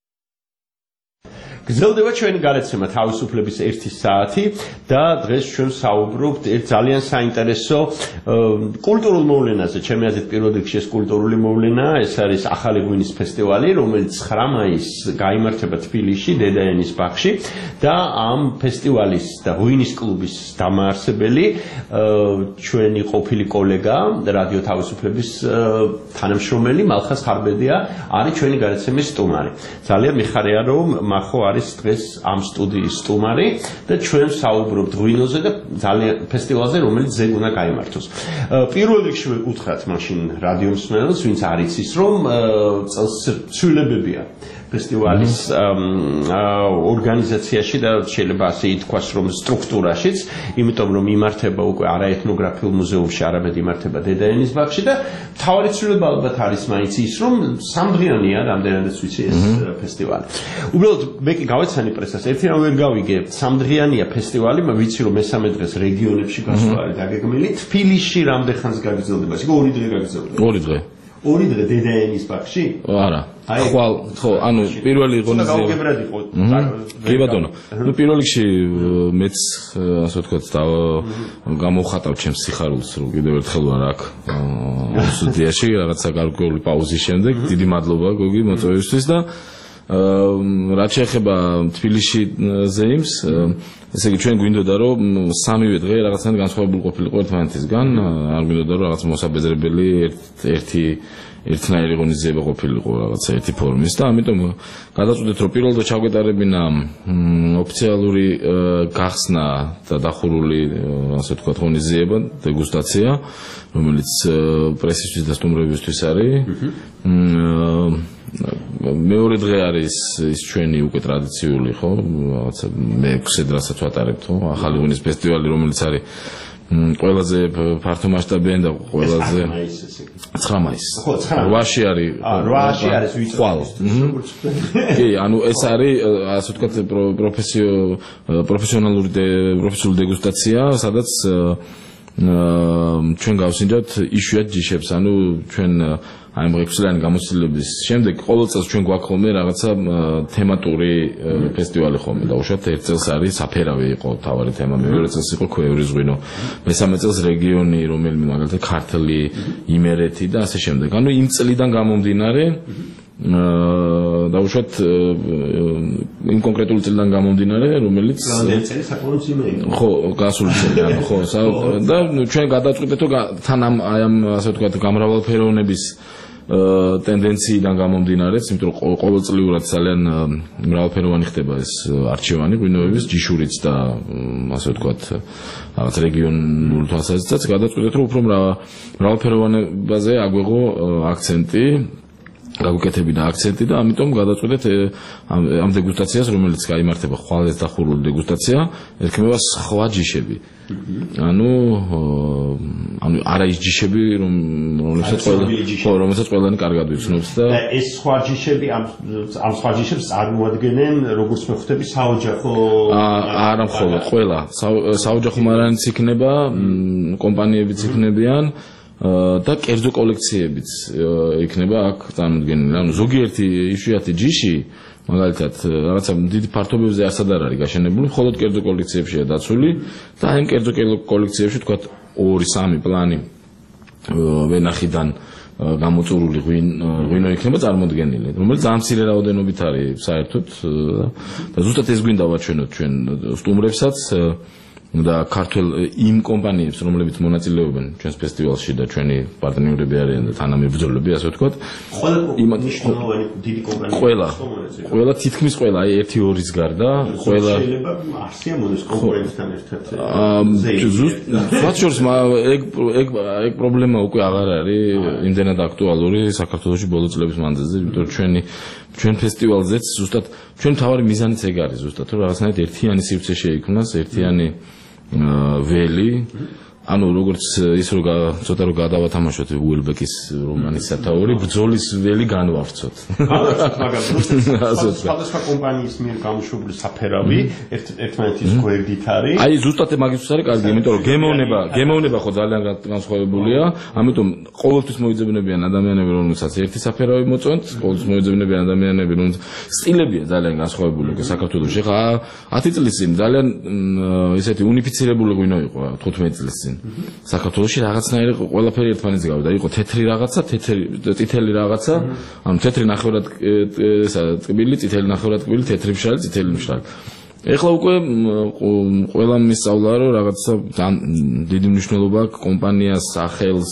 გრძელდება ჩვენი გადაცემა თავისუფლების 1 საათი და დღეს ჩვენ საუბრობთ ერთ ძალიან საინტერესო კულტურულ მოვლენაზე. ჩემი აზრით პირველ რიგში ეს კულტურული მოვლენაა, ეს არის ახალი ღვინის ფესტივალი, რომელიც 9 მაისს გაიმართება თბილისში, დედაენის ბაღში და ამ ფესტივალის და ღვინის კლუბის დამაარსებელი ჩვენი ყოფილი კოლეგა რადიო თავისუფლების თანამშრომელი მალხაზ ხარბედია არის ჩვენი გადაცემის სტუმარი. ძალიან მიხარია რომ მახო არის დღეს ამ სტუდიის სტუმარი და ჩვენ საუბრობთ ღვინოზე და ძალიან ფესტივალზე, რომელიც ზედ უნდა გაიმართოს. პირველ რიგში უთხრათ მაშინ რადიო მსმენელს, ვინც არ იცის, რომ წელს ცვლილებებია ფესტივალის ორგანიზაციაში და შეიძლება ასე ითქვას, რომ სტრუქტურაშიც, იმიტომ რომ იმართება უკვე არაეთნოგრაფიულ მუზეუმში, არამედ იმართება დედაენის ბაღში და მთავარი ცვლილება ალბათ არის მაინც ის, რომ სამდღიანია, რამდენადაც ვიცი ეს ფესტივალი. უბრალოდ მე კი გავეცანი პრესას, ერთი რამ ვერ გავიგე, სამდღიანია ფესტივალი, ვიცი რომ მესამე დღეს რეგიონებში გასვლა არის დაგეგმილი, თბილისში რამდენ ხანს გაგრძელდება? იქ 2 დღე გაგრძელდება. 2 დღე. 2 დღე დედაენის ბაღში? არა. ხვალ, ხო, ანუ პირველი ღონისძიება. გაუგებრად იყო. კი ბატონო. ნუ პირველ რიგში მეც ასე ვთქვათ გამოვხატავ ჩემს სიხარულს, რომ კიდევ ერთხელ ვარ აქ სტუდიაში, რაღაცა გარკვეული პაუზის შემდეგ. დიდი მადლობა გოგი მოწვევისთვის და რაც შეეხება თბილისში ზეიმს, ესე იგი ჩვენ გვინდოდა რომ სამივე დღე რაღაცნაირად განსხვავებული ყოფილიყო ერთმანეთისგან, არ გვინდოდა რომ რაღაც მოსაბეზრებელი ერთნაირი ღონისძიება ყოფილიყო რაღაცა ერთი ფორმის და ამიტომ გადაწყვეტეთ რომ პირველ დღეს ჩაგვეტარებინა ოფიციალური გახსნა და დახურული ასე ვთქვათ ღონისძიება, დეგუსტაცია, რომელიც პრესისთვის და სტუმრებისთვის არის. მეორე დღე არის ის ჩვენი უკვე ტრადიციული, ხო, რაღაცა მე-6 დღესაც ვატარებთ, ხო, ახალი ღვინის ფესტივალი, რომელიც არის ყველაზე ფართო მასშტაბიანი და ყველაზე 9 მაისს. ხო, 8-ში არის. 8-ში არის ვიწრო. კი, ანუ ეს არის ასე ვთქვათ პროფესიონალური დეგუსტაცია, სადაც ჩვენ გავსინჯავთ იშვიათ ჯიშებს, ანუ ჩვენ აი 6-წლიანი გამოცდილების შემდეგ ყოველ წელს ჩვენ გვაქვს ხოლმე რაღაცა თემატური ფესტივალი ხოლმე და უშუალოდ ერთ წელს არის საფერავი იყო თავარი თემა, მეორე წელს იყო ქვევრის ღვინო, მესამე წელს რეგიონი, რომელიმე მაგალითად ქართლი, იმერეთი და ასე შემდეგ. ანუ იმ წლიდან გამომდინარე და უშუალოდ იმ კონკრეტული წლიდან გამომდინარე, რომელიც ხო, გასული წელი, ანუ ხო, და ჩვენ გადავწყვეტეთ რომ თან ამ ასე ვთქვათ გამრავალფეროვნების ტენდენციიდან გამომდინარე, იმიტომ რომ ყოველწლიურად ძალიან მრავალფეროვანი ხდება ეს არჩევანი ღვინოების, ჯიშურიც და ასე ვთქვათ რაღაც რეგიონული თვალსაზრისითაც გადავწყვეტეთ რომ უფრო მრავალფეროვანებაზე აგვეღო აქცენტი, გაგუკეთებინა აქცენტი და ამიტომ გადავწყვეტეთ ამ დეგუსტაციას, რომელიც გაიმართება ხვალეს დახურული დეგუსტაცია, ერქმევა სხვა ჯიშები. ანუ არა ის ჯიშები, რომელსაც ყველანი კარგად ვიცნობს და ეს სხვა ჯიშები ამ სხვა ჯიშებს წარმოადგენენ, როგორც მე ხვდები, საოჯახო არა მხოლოდ ყველა საოჯახო მარანიც იქნება, კომპანიებიც იქნებიან და კერძო კოლექციებიც იქნება აქ წარმოდგენილი. ანუ ზოგიერთი იშვიათი ჯიში მაგალითად რაღაცა დიდი ფართობებზე არც არ არის გაშენებული, მხოლოდ კერძო კოლექციებშია დაცული და აი კერძო კოლექციებში თქვათ 2-3 პლანი ვენახიდან გამოწურული ღვინო იქნება წარმოდგენილი, რომელიც ძალიან მცირე რაოდენობით არის საერთოდ და ზუსტად ეს გვინდა ვაჩვენოთ ჩვენ სტუმრებსაც და ქართველ იმ კომპანიებს, რომლებიც მონაწილეობენ ჩვენს ფესტივალში და ჩვენი პარტნიორები არიან და თანამებრძოლები, ასე ვთქვათ. ყველა თითქმის ყველა, აი 1-2-ის გარდა, ყველა შეიძლება არსიამოდეს კონკურენტთან ერთად. ზუსტად შორს ეგ პრობლემა უკვე აღარ არის იმდენად აქტუალური საქართველოში ბოლო წლების მანძილზე, იმიტომ რომ ჩვენ ფესტივალზეც ზუსტად ჩვენ თავარი მიზანიც ეგ არის ზუსტად რომ რაღაცნაირად ერთიანი სივრცე შეიქმნას, ერთიანი ველი, ანუ როგორც ის რომ ცოტა რომ გადავათამაშოთ უელბეკის რომანის სათაური, ბრძოლის ველი განვავრცოთ. სხვადასხვა კომპანიის მიერ გამოშვებული საფერავი ერთმანეთის გვერდით არის. აი ზუსტად მაგისთვის არის კარგი, იმიტომ რომ გემოვნება ხო ძალიან განსხვავებულია, ამიტომ ყოველთვის მოიძებნებიან ადამიანები, რომელსაც ერთი საფერავი მოწონთ, ყოველთვის მოიძებნებიან ადამიანები, რომელსაც სტილებია ძალიან განსხვავებული საქართველოში. ხა 10 წლის წინ ძალიან ისეთი უნიფიცირებული ღვინო იყო 15 წლის წინ. საქართველოში რაღაცნაირად ყველაფერი ერთმანეთს გავიდა. იყო თეთრი რაღაცა, წითელი რაღაცა, ანუ თეთრი ნახევრად ტკბილი, წითელი ნახევრად ტკბილი, თეთრი მშრალი, წითელი მშრალი. ეხლა უკვე ყველა მისწავლა რომ რაღაცა დიდი მნიშვნელობა აქვს კომპანიას, სახელს,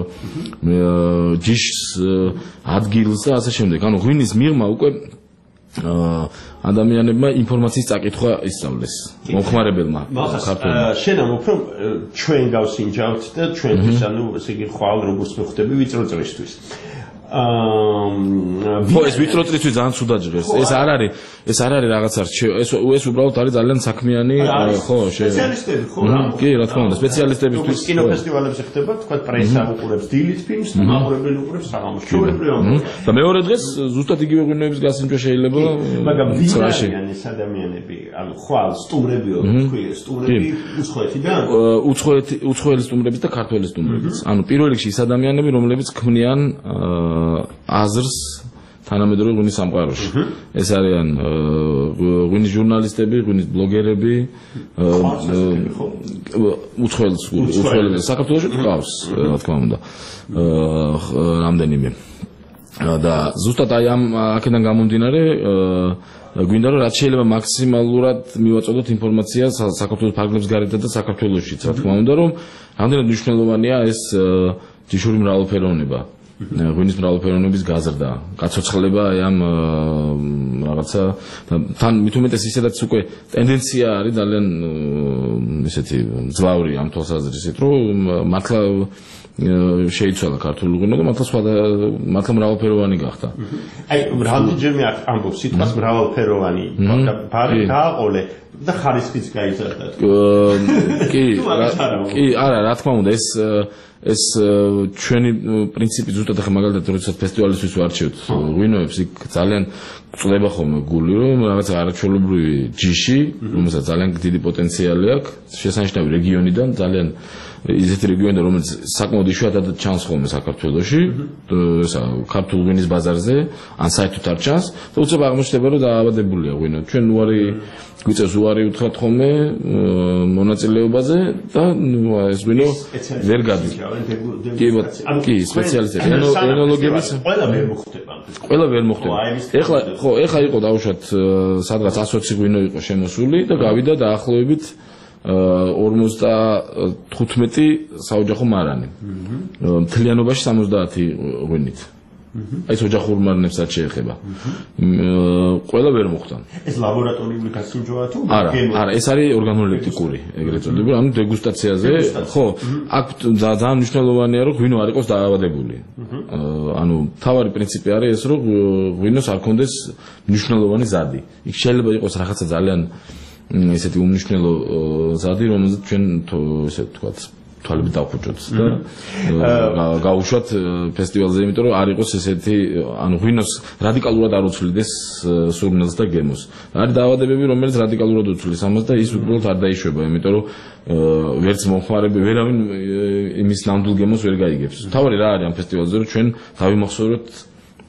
ჯიშს, ადგილს და ასე შემდეგ. ანუ ღვინის მიღმა უკვე ადამიანებმა ინფორმაციის წაკითხვა ისწავლეს მომხმარებელმა ქართველმა. შენამ უფრო ჩვენ გავსინჯავთ და ჩვენთვის ანუ ესე იგი ხვალ როგორც მოხდები ვიწრო წრისთვის. ხო ეს ვიწრო წრისთვის ძალიან ცუდად ჟღერს. ეს არ არის რაღაცა ეს უბრალოდ არის ძალიან საქმიანი ხო სპეციალისტები ხო კი რა თქმა უნდა სპეციალისტებისთვის კინოფესტივალებზე ხდება თქვა პრესა უყურებს დილით ფილმს და მაყურებელი უყურებს საღამოს ჩვეულებრივ და მეორე დღეს ზუსტად იგივე ღვინოების გასინჯვა შეიძლება მაგრამ ვინარიან ეს ადამიანები ანუ ხვალ სტუმრებიო თქვი სტუმრები უცხოეთიდან უცხოელი სტუმრებიც და ქართველი სტუმრებიც ანუ პირველ რიგში ის ადამიანები რომლებიც ქმნიან აზრს თანამედროვე ღვინის სამყაროში. ეს არიან ღვინის ჟურნალისტები, ღვინის ბლოგერები, უცხოელი საქართველოში ყავს, რა თქმა უნდა. რამდენიმე. და ზუსტად აი ამ აქედან გამომდინარე გვინდა რომ რაც შეიძლება მაქსიმალურად მივაწოდოთ ინფორმაცია საქართველოს ფარგლებს გარეთ და საქართველოშიც, რა თქმა უნდა, რომ რამდენად მნიშვნელოვანია ეს ჯიშური მრავალფეროვნება. ღვინის მრავალფეროვნების გაზრდა, გაცოცხლება აი ამ რაღაცა თან მით უმეტეს ისედაც უკვე ტენდენცია არის ძალიან ისეთი ძვავრი ამ თვალსაზრისით, რომ მართლა შეიცვალა ქართული ღვინო და მართლა მრავალფეროვანი გახდა. აი რამდენჯერმე ამბობს სიტყვას მრავალფეროვანი, ბარი გააყოლე და ხარისხიც გაიზარდა. კი, არა, რა თქმა უნდა, ეს ჩვენი პრინციპი ზუსტად ახლა მაგალითად როდესაც ფესტივალისთვის ვარჩევთ ღვინოებს, იქ ძალიან წლება ხოლმე გული, რომ რაღაცა არაჩვეულებრივი ჯიში, რომელსაც ძალიან დიდი პოტენციალი აქვს, შესანიშნავი რეგიონიდან, ძალიან ისეთი რეგიონიდან, რომელიც საკმაოდ იშვიათად ჩანს ხოლმე საქართველოში, ესა ქართულ ღვინის ბაზარზე, ან საერთოდ არ ჩანს, და უცებ აღმოჩნდება, რომ დაავადებულია ღვინო. ჩვენ უარი გვიწევს უარი უთხრათ ხოლმე მონაწილეობაზე და ეს ღვინო ვერ გადის. კი, სპეციალისტები, ენოლოგებიც ყველა ვერ მოხდება. ეხლა იყო დაუშვათ სადღაც 120 ღვინო იყო შემოსული და გავიდა დაახლოებით 55 საოჯახო მარანი. მთლიანობაში 70 ღვინით. ეს ოჯახურ მარნებსაც შეეხება. ყველა ვერ მოხდა. ეს ლაბორატორიული გასინჯვაა თუ არა, ეს არის ორგანოლეპტიკური, ეგრეთ წოდებული, ანუ დეგუსტაციაზე, ხო, აქ ძალიან მნიშვნელოვანია, რომ ღვინო არ იყოს დაავადებული. ანუ თავარი პრინციპი არის ეს, რომ ღვინოს არ კონდეს მნიშვნელოვანი ზადი. იქ შეიძლება იყოს რაღაცა ძალიან ესეთი უმნიშვნელო ზადი, რომელზეც ჩვენ ესე ვთქვათ თვალები დავხუჭოთ და გავუშვათ ფესტივალზე, იმიტომ რომ არ იყოს ესეთი, ანუ ღვინოს რადიკალურად არ უცვლიდეს სურნელს და გემოს. არის დაავადებები, რომელიც რადიკალურად უცვლის ამას და ის უბრალოდ არ დაიშვება, იმიტომ რომ ვერც მომხმარები, ვერავინ იმის ნამდვილ გემოს ვერ გაიგებს. თავარი რა არის ამ ფესტივალზე, რომ ჩვენ დავიმახსოვროთ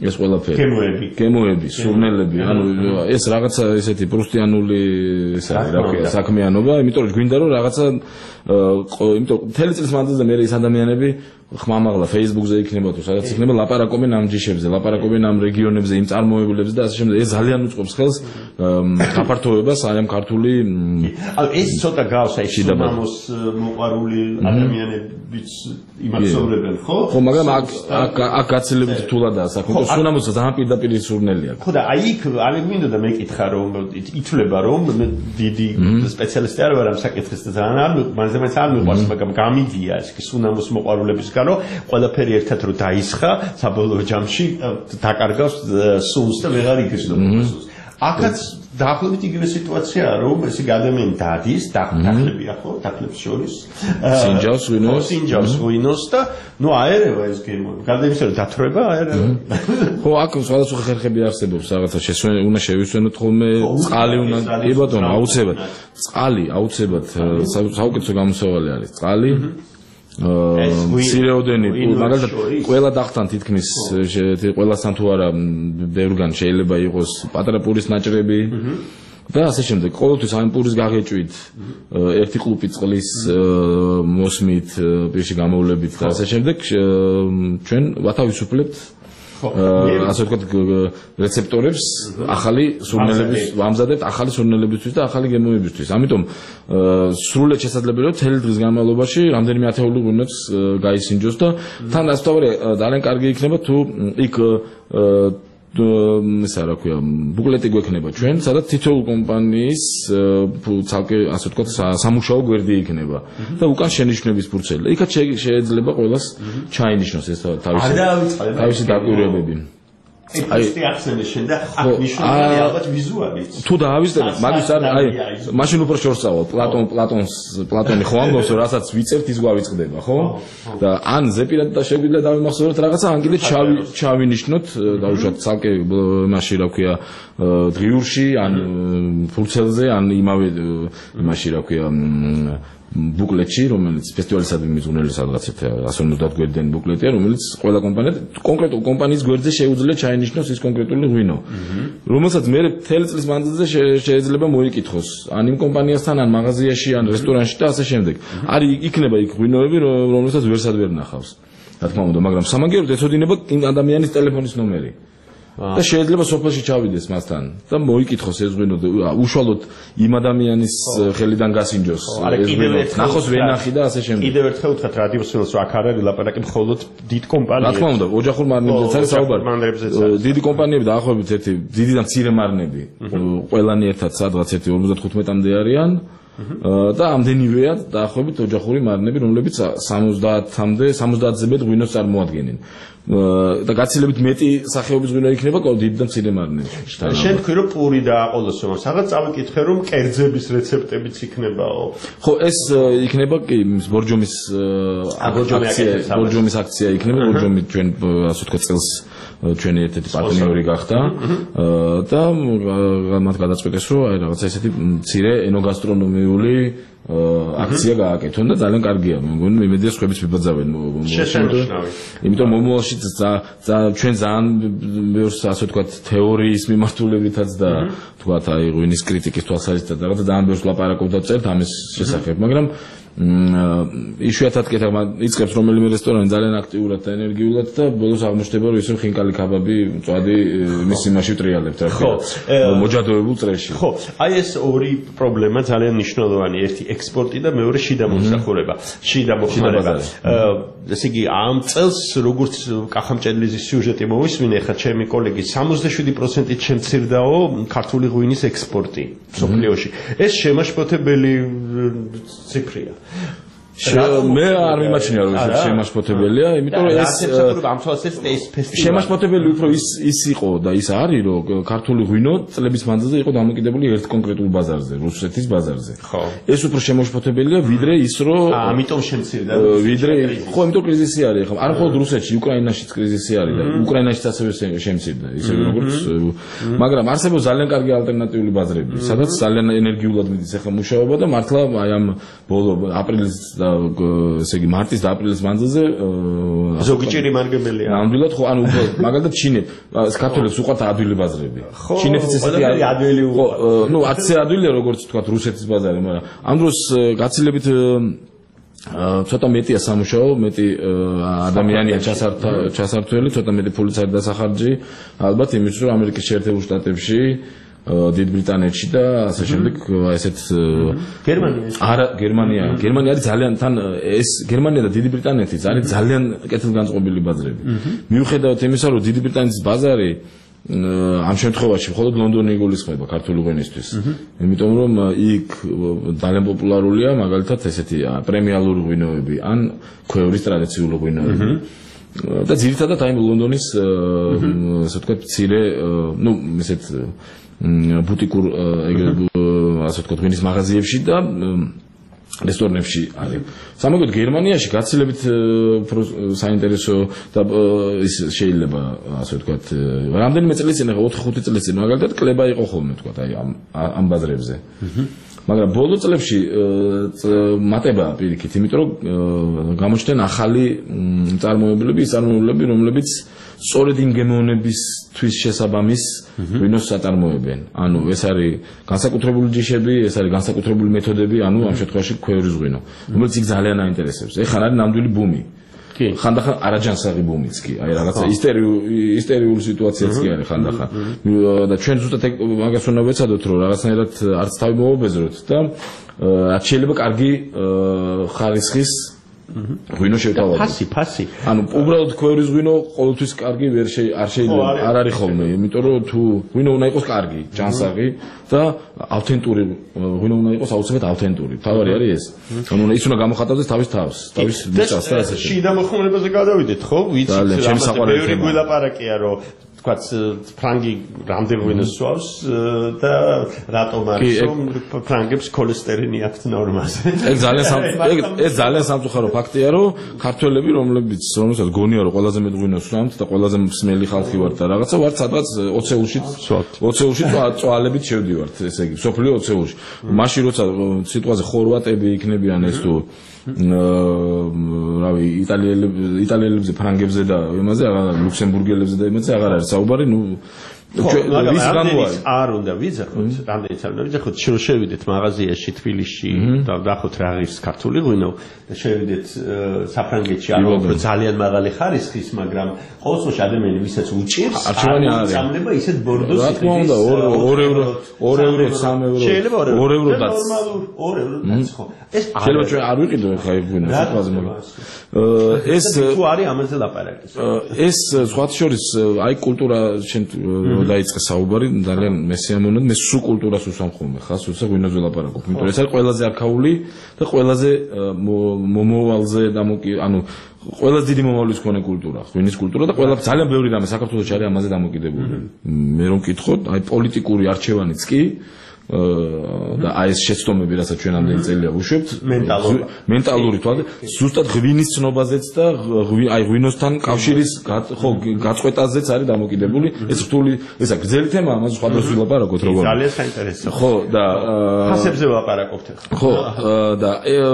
ეს ყველაფერი. გემოები, სურნელები, ანუ ეს რაღაცა ესეთი პრუსტიანული საქმიანობა, იმიტომ რომ გვინდა რომ რაღაცა იმიტომ მთელი წლის მანძილზე მე ის ადამიანები ხმამაღლა Facebook-ზე იქნება თუ სადაც იქნება ლაპარაკობენ ამ ჯიშებზე, ლაპარაკობენ ამ რეგიონებზე, იმ წარმოებულებზე და ასე შემდეგ. ეს ძალიან უწყობს ხელს გაფართოებას აი ამ ქართული ეს ცოტა გავს აი სუნამოს მოყვარული ადამიანებიც იმასწორებენ, ხო? ხო, მაგრამ აქ გაცილებით რთულადაა საქმე. სუნამოს ძალიან პირდაპირ სურნელი აქვს. ხო და აი იქ არ მინდოდა მეკითხა რომ ითვლება რომ დიდი სპეციალისტი არ ვარ ამ საკითხის და ძალიან არ მაინც არ მიყვარს, მაგრამ გამიგია ეს სუნამოს მოყვარულების რომ ყველაფერი ერთად რო დაისხა საბოლოო ჯამში დაკარგავს სუნს და ვეღარ იგრძნობს. აქაც დაახლოებით იგივე სიტუაციაა რომ ესე ადამიანი დადის, დახლებია ხო, დახლებს შორის. სინჯავს ღვინოს და ნუ აერევა ეს გემო. გარდა იმისა რომ დათროება აერევა. ხო, აქ სხვადასხვა ხერხები არსებობს რაღაცა უნდა შევისვენოთ ხოლმე წყალი უნდა კი ბატონო აუცილებლად წყალი აუცილებლად საუკეთესო გამოსავალი არის წყალი მცირეოდენი მაგალითად ყველა დახთან თითქმის ყველასთან თუ არა ბევრგან შეიძლება იყოს პატარა პურის ნაჭრები და ასე შემდეგ ყოველთვის ამ პურის გაღეჭვით ერთი ყლუპი წყლის მოსმით პირში გამოვლებით და ასე შემდეგ ჩვენ ვათავისუფლებთ ასე ვთქვათ რეცეპტორებს ახალი სურნელების ვამზადებთ ახალი სურნელებისთვის და ახალი გემოებისთვის. ამიტომ სრულად შესაძლებელია მთელი დღის განმავლობაში რამდენიმე ათეული ღვინოც გაისინჯოს და თან ასთავარი ძალიან კარგი იქნება თუ იქ ისა რა ქვია ბუკლეტი გვექნება ჩვენ სადაც თითოეულ კომპანიის ცალკე ასე ვთქვათ სამუშაო გვერდი იქნება და უკან შენიშვნების ფურცელი. იქაც შეიძლება ყველას ჩაინიშნოს ეს თავისი დაკვირვებები. აი აქცენტი შენ და აქ ნიშნული ალბათ ვიზუალიც. თუ დაავიზდებით, მაგის აი მაშინ უფრო შორს წავალ პლატონი ხო ამბობს რომ რასაც ვიწევთ ის გვავიწყდება, ხო? და ან ზეპირად და შეგვიძლია დავიმახსოვროთ რაღაცა, ან კიდე ჩავინიშნოთ, დავუშვათ ცალკე იმაში რა ქვია დღიურში, ან ფურცელზე, ან იმავე იმაში რა ქვია ბუკლეტში, რომელიც ფესტივალისადმი მიძღვნილი სადღაც ასე უნდა დადგენ ბუკლეტია, რომელიც ყველა კომპანია კონკრეტულ კომპანიის გვერდზე შეუძლია ჩაინიშნოს ის კონკრეტული ღვინო, რომელსაც მე მთელი წლის მანძილზე შეიძლება მოიკითხოს ან იმ კომპანიასთან, ან მაღაზიაში, ან რესტორანში და ასე შემდეგ. არის იქნება იქ ღვინოები, რომელსაც ვერსად ვერ ნახავს. რა თქმა უნდა, მაგრამ სამაგიეროდ ეცოდინება იმ ადამიანის ტელეფონის ნომერი. და შეიძლება სოფელში ჩავიდეს მასთან და მოიკითხოს ეს ღვინო უშუალოდ იმ ადამიანის ხელიდან გასინჯოს ეს ღვინო ნახოს ვენახი და ასე შემდეგ. კიდევ ერთხელ ვთქვათ რადიოსელს რომ აქ არ არის ლაპარაკი მხოლოდ დიდ კომპანიებს. რა თქმა უნდა, ოჯახურ მარნებზეც არის საუბარი. დიდი კომპანიები დაახლოებით ერთი დიდი და მცირე მარნები ყველანი ერთად სადღაც 55-მდე არიან. და ამდენივეა დაახლოებით ოჯახური მარნები, რომლებიც 70-ზე მეტ ღვინოს წარმოადგენენ. და გაცილებით მეტი სახეობის ღვინო იქნება დიდი და მცირე მარნები. შენ თქვი რომ პური დააყოლოსო, სადაც წავიკითხე რომ კერძების რეცეპტებიც იქნებაო. ხო, ეს იქნება კი ბორჯომის აქცია იქნება, ბორჯომი ჩვენ ასე ვთქვათ წელს ჩვენი ერთ-ერთი პარტნიორი გახდა და მათ გადაწყვეტეს რომ აი რაღაცა ესეთი მცირე ენოგასტრონომიული აქცია გააკეთონ და ძალიან კარგია. მე მგონი იმედია სხვაებიც მიბაძავენ. იმიტომ მომავალში ჩვენ ძალიან ბევრს ასე ვთქვათ თეორიის მიმართულებითაც და ვთქვათ აი ღვინის კრიტიკის თვალსაზრისითაც რაღაცა ძალიან ბევრს ლაპარაკობ და წერთ ამის შესახებ, მაგრამ იშვიათად კი იწყებს რომელიმე რესტორანი ძალიან აქტიურად და ენერგიულად და ბოლოს აღმოჩნდება რომ ისევ ხინკალი ქაბაბი მწვადი მის იმაში ვტრიალებთ რა ხო მოჯადოებულ წრეში. ხო, აი ეს ორი პრობლემა ძალიან მნიშვნელოვანი, ერთი ექსპორტი და მეორე შიდა მომსახურება, შიდა მოხმარება. ესე იგი ამ წელს როგორც კახამჭედლიზის სიუჟეტი მოვისმინე, ხა ჩემი კოლეგი 77%-ით შემცირდაო ქართული ღვინის ექსპორტი მსოფლიოში. ეს შემაშფოთებელი ციფრია. მე არ მიმაჩნია რომ ეს შემაშფოთებელია, იმიტომ რომ ეს შემაშფოთებელი უფრო ის იყო და ის არის რომ ქართული ღვინო წლების მანძილზე იყო დამოკიდებული ერთ კონკრეტულ ბაზარზე, რუსეთის ბაზარზე. ხო. ეს უფრო შემაშფოთებელია ვიდრე ის რომ ამიტომ შემცირდა. ვიდრე ხო, იმიტომ კრიზისი არის ხო. არ მხოლოდ რუსეთში, უკრაინაშიც კრიზისი არის და უკრაინაშიც ასევე შემცირდა, ისე როგორც მაგრამ არსებობს ძალიან კარგი ალტერნატიული ბაზრები, სადაც ძალიან ენერგიულად მიდის ახლა მუშაობა და მართლა აი ამ ბოლო აპრილის და ესე იგი მარტის და აპრილის მანძილზე ზოგი ჭირი მარგებელია. ნამდვილად ხო, ანუ მაგალითად ჩინეთ, საქართველოს უყვართ ადვილი ბაზრები. ჩინეთის ესეთი ადვილი ხო, ნუ 10 ადვილია როგორც თქვა რუსეთის ბაზარი, მაგრამ ამ დროს გაცილებით ცოტა მეტია სამუშაო, მეტი ადამიანია ჩასართველი, ცოტა მეტი ფულიც არის დასახარჯი, ალბათ იმის რომ ამერიკის შეერთებულ შტატებში, დიდ ბრიტანეთში და ასე შემდეგ ესეთ გერმანია არის ძალიან თან ეს გერმანია და დიდი ბრიტანეთიც არის ძალიან კეთილგანწყობილი ბაზრები. მიუხედავად იმისა, რომ დიდი ბრიტანეთის ბაზარი ამ შემთხვევაში მხოლოდ ლონდონი იგულისხმება ქართული ღვინისთვის. იმიტომ რომ იქ ძალიან პოპულარულია მაგალითად ესეთი პრემიალური ღვინოები ან ქვევრის ტრადიციული ღვინოები. და ძირითადად აი ლონდონის ასე ვთქვათ მცირე ნუ ესეთ ბუტიკურ ასე ვთქვათ ღვინის მაღაზიებში და რესტორნებში არის. სამაგოდ გერმანიაში გაცილებით უფრო საინტერესო და ის შეიძლება ასე ვთქვათ რამდენიმე წელი წინ 4-5 წელი წინ მაგალითად კლება იყო ხოლმე ვთქვათ აი ამ ბაზრებზე. მაგრამ ბოლო წლებში მატება პირიქით, იმიტომ რომ გამოჩნდნენ ახალი წარმოებულები, რომლებიც სწორედ იმ გემოვნებისთვის შესაბამის ღვინოს აწარმოებენ. ანუ ეს არის განსაკუთრებული ჯიშები, ეს არის განსაკუთრებული მეთოდები, ანუ ამ შემთხვევაში ქვევრის ღვინო, რომელიც იქ ძალიან აინტერესებს. ეხლა არის ნამდვილი ბუმი. ხანდახან არაჯანსაღი ბუმიც კი, აი რაღაცა ისტერიული სიტუაციაც კი არის ხანდახან. და ჩვენ ზუსტად მაგას უნდა ვეცადოთ, რომ რაღაცნაირად არც თავი მოვაბეზროთ და რაც შეიძლება კარგი ხარისხის ღვინო შევთავაზოთ. ფასი. ანუ უბრალოდ ქვევრის ღვინო ყოველთვის კარგი არ შეიძლება არ არის ხოლმე, იმიტომ რომ თუ ღვინო უნდა იყოს კარგი, ჯანსაღი და ავთენტური ღვინო უნდა იყოს აუცილებლად ავთენტური. თავარი არის ეს. ანუ ის უნდა გამოხატავდეს თავის თავს, თავის მიწას და ასე. შიდა მოხმარებაზე გადავიდეთ, ხო? ვიცით, ბევრი გულაპარაკია, რომ თქვაც ფრანგი რამდენ ღვინოს სვავს და რატომ არის რომ ფრანგებს ქოლესტერინი აქვთ ნორმაზე. ეს ძალიან სამწუხარო ფაქტია, რომ ქართველები, რომელსაც გონია რომ ყველაზე მეტ ღვინოს სვამთ და ყველაზე მსმელი ხალხი ვართ და რაღაცა ვართ სადღაც 20-ში წვალებით შევდივართ, ესე იგი, სოფლიო 20-ში. მაშინ როცა სიტყვაზე ხორვატები იქნებიან ეს თუ რავი იტალიელებზე, ფრანგებზე და იმაზე, ლუქსემბურგელებზე და იმაზე აღარ არის საუბარი, ნუ ვის გამოარი არ უნდა ვიძახოთ, რამდენიც არ უნდა ვიძახოთ, შევიდეთ მაღაზიაში თბილისში და ვნახოთ რა არის ქართული ღვინო და შევიდეთ საფრანგეთში, არ უფრო ძალიან მაღალი ხარისხის, მაგრამ ყოველ შემთხვევაში ადამიანი ვისაც უჭირს, არჩევანი არის. წამლება ისეთ ბორდოს რა თქმა უნდა 2 евро, 3 евро. შეიძლება 2 ევროდაც. 2 ევროდაც ხო. ეს შეიძლება ჩვენ არ ვიყიდო ხა ეს ღვინო სიტყვაზე, მაგრამ ეს თუ არის ამაზე ლაპარაკი. ეს სხვა შორის აი კულტურა შენ დაიწყე საუბარი ძალიან მესიამოვნად, მე სულ კულტურას უსვამ ხოლმე ხას, როცა ღვინოზე ლაპარაკობ. იმიტომ ეს არის ყველაზე არქაული და ყველაზე მომავალზე ანუ ყველაზე დიდი მომავლის მქონე კულტურა, ღვინის კულტურა და ყველა ძალიან ბევრი რამე საქართველოში არის ამაზე დამოკიდებული. მე რომ მკითხოთ, აი პოლიტიკური არჩევანიც კი და აი ეს შეცდომები, რასაც ჩვენ ამდენი წელია ვუშვებთ, მენტალური თვალსაზრისით, ზუსტად ღვინის ცნობაზეც და აი ღვინოსთან კავშირის ხო გაწყვეტაზეც არის დამოკიდებული. ეს რთული, ესა გრძელი თემაა, ამაზე სხვა დროს ვილაპარაკოთ როგორ. ძალიან საინტერესო. ხო და ფასებზე ვლაპარაკობთ ახლა. ხო და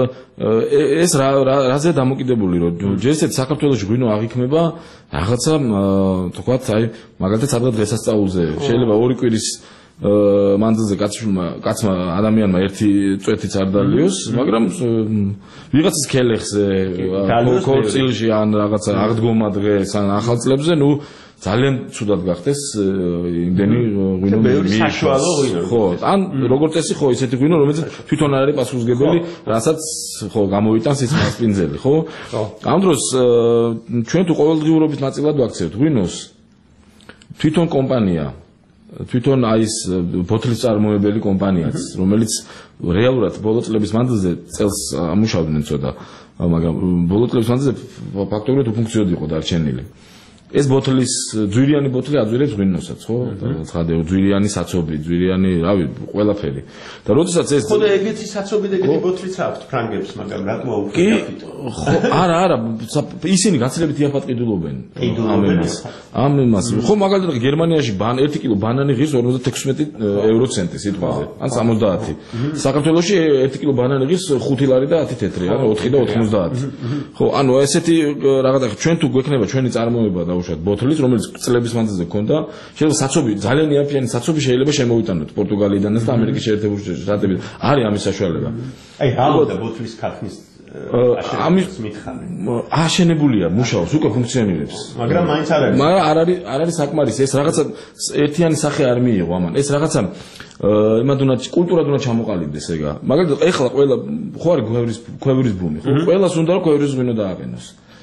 ეს რაზე დამოკიდებული, რომ ჯერჯერობით საქართველოში ღვინო აღიქმება რაღაცა თქვათ, აი მაგალითად სადღაც დღესასწაულზე შეიძლება 2 კვირის მანძილზე კაცმა ადამიანმა ერთი წვეთიც არ დალიოს, მაგრამ ვიღაცის ქელეხზე, ქორწილში ან რაღაცა აღდგომა დღეს ან ახალ წლებზე, ნუ ძალიან ცუდად გახდეს იმდენი ღვინო საშუალო ღვინო. ხო, ან როგორც წესი ხო ისეთი ღვინო, რომელიც თვითონ არ არის პასუხისმგებელი, რასაც ხო გამოიტანს ის მასპინძელი, ხო? ამ დროს ჩვენ თუ ყოველდღიურობის ნაწილად ვაქცევთ ღვინოს, თვითონ კომპანია თვითონ აი ეს ბოთლის წარმოებელი კომპანიაც, რომელიც რეალურად ბოლო წლების მანძილზე წელს ამუშავდნენ ცოტა, მაგრამ ბოლო წლების მანძილზე ფაქტობრივად უფუნქციოდ იყო დარჩენილი. ეს ბოთლის ძვირიანი ბოთლი აძვირებს ღვინოსაც, ხო? ცხადე ძვირიანი საცობი, ძვირიანი, რავი, ყველაფერი. და როდესაც ეს ხო და ეგეთი საცობი და ეგეთი ბოთლიც აქვს ფრანგებს, მაგრამ რატომ აუქებთ? ხო, არა, ისინი გაცილებით იაფად ყიდულობენ. ამ იმას. ხო, მაგალითად გერმანიაში 1 კილო ბანანი ღირს 56 ევროცენტი სიტყვაზე, ან 70. საქართველოში 1 კილო ბანანი ღირს 5 ლარი და 10 თეთრი, ან 4 და 90. ხო, ანუ ესეთი რაღაცა ჩვენ თუ გვექნება ჩვენი წარმოება დაუშვათ ბოთლის, რომელიც წლების მანძილზე გქონდა, შეიძლება საცობი, ძალიან იაფიანი საცობი შეიძლება შემოვიტანოთ პორტუგალიიდანაც და ამერიკის შეერთებული შტატებიდან. არის ამის საშუალება. აი, რა და ბოთლის ქარხნის ამის აშენებულია, მუშაობს, უკვე ფუნქციონირებს. მაგრამ მაინც არ არის. მაგრამ არ არის საკმარისი, ეს რაღაცა ერთიანი სახე არ მიიღო ამან. ეს რაღაცა იმად უნდა კულტურად უნდა ჩამოყალიბდეს ეგა. მაგალითად, ეხლა ყველა ხო არის ქვევრის ბუმი, ხო? ყველას უნდა რომ ქვევრის ღვინო დააყენოს.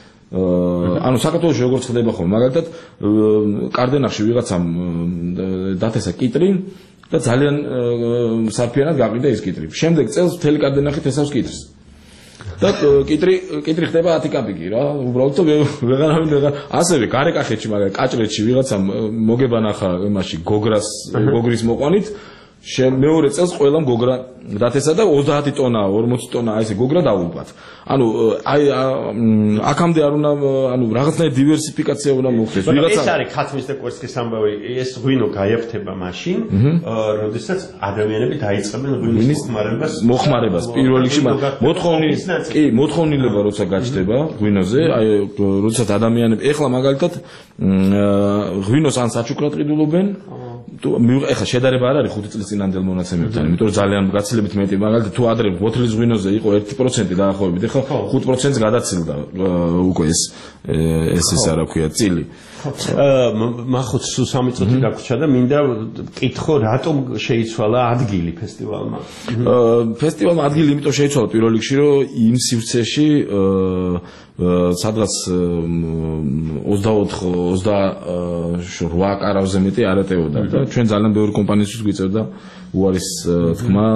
ანუ საქართველოში როგორც ხდება ხოლმე, მაგალითად, კარდენახში ვიღაცამ დათესა კიტრი და ძალიან საფიანად გაყიდა ეს კიტრი. შემდეგ წელს მთელი კარდენახი თესავს კიტრს. და კიტრი ხდება 10 კაპიკი რა, უბრალოდ ვეღარავინ ასევე გარეკახეთში, მაგრამ კაჭრეთში ვიღაცამ მოგებანახა იმაში გოგრის მოყვანით, მეორე წელს ყველამ გოგრა დათესა და 30 ტონა, 40 ტონა აი ესე გოგრა დაუვბათ. ანუ აი აქამდე არ უნდა, ანუ რაღაცნაირი დივერსიფიკაცია უნდა მოხდეს. ვიღაცა ეს არის ქათმის და კვერცხის ამბავი, ეს ღვინო გაიაფთება მაშინ, როდესაც ადამიანები დაიწყებენ ღვინის მოხმარებას. პირველ რიგში მოთხოვნილება როცა გაჩნდება ღვინოზე, აი როდესაც ადამიანები ეხლა მაგალითად ღვინოს ან საჩუქრად ყიდულობენ, ეხლა შედარება არ არის 5 წლის წინანდელ მონაცემებთან, იმიტომ რომ ძალიან გაცილებით მეტი, მაგალითად თუ ადრე ბოთლის ღვინოზე იყო 1% დაახლოებით, ეხლა 5%-ს გადაცილდა უკვე ეს არა ქვია წილი. მახოთ სულ 3 წუთი დაგვრჩა და მინდა ვკითხო, რატომ შეიცვალა ადგილი ფესტივალმა? ფესტივალმა ადგილი იმიტომ შეიცვალა პირველ რიგში, რომ იმ სივრცეში სადღაც 24-28 კარავზე მეტი არ ეტეოდა და ჩვენ ძალიან ბევრი კომპანიისთვის გვიწევდა უარის თქმა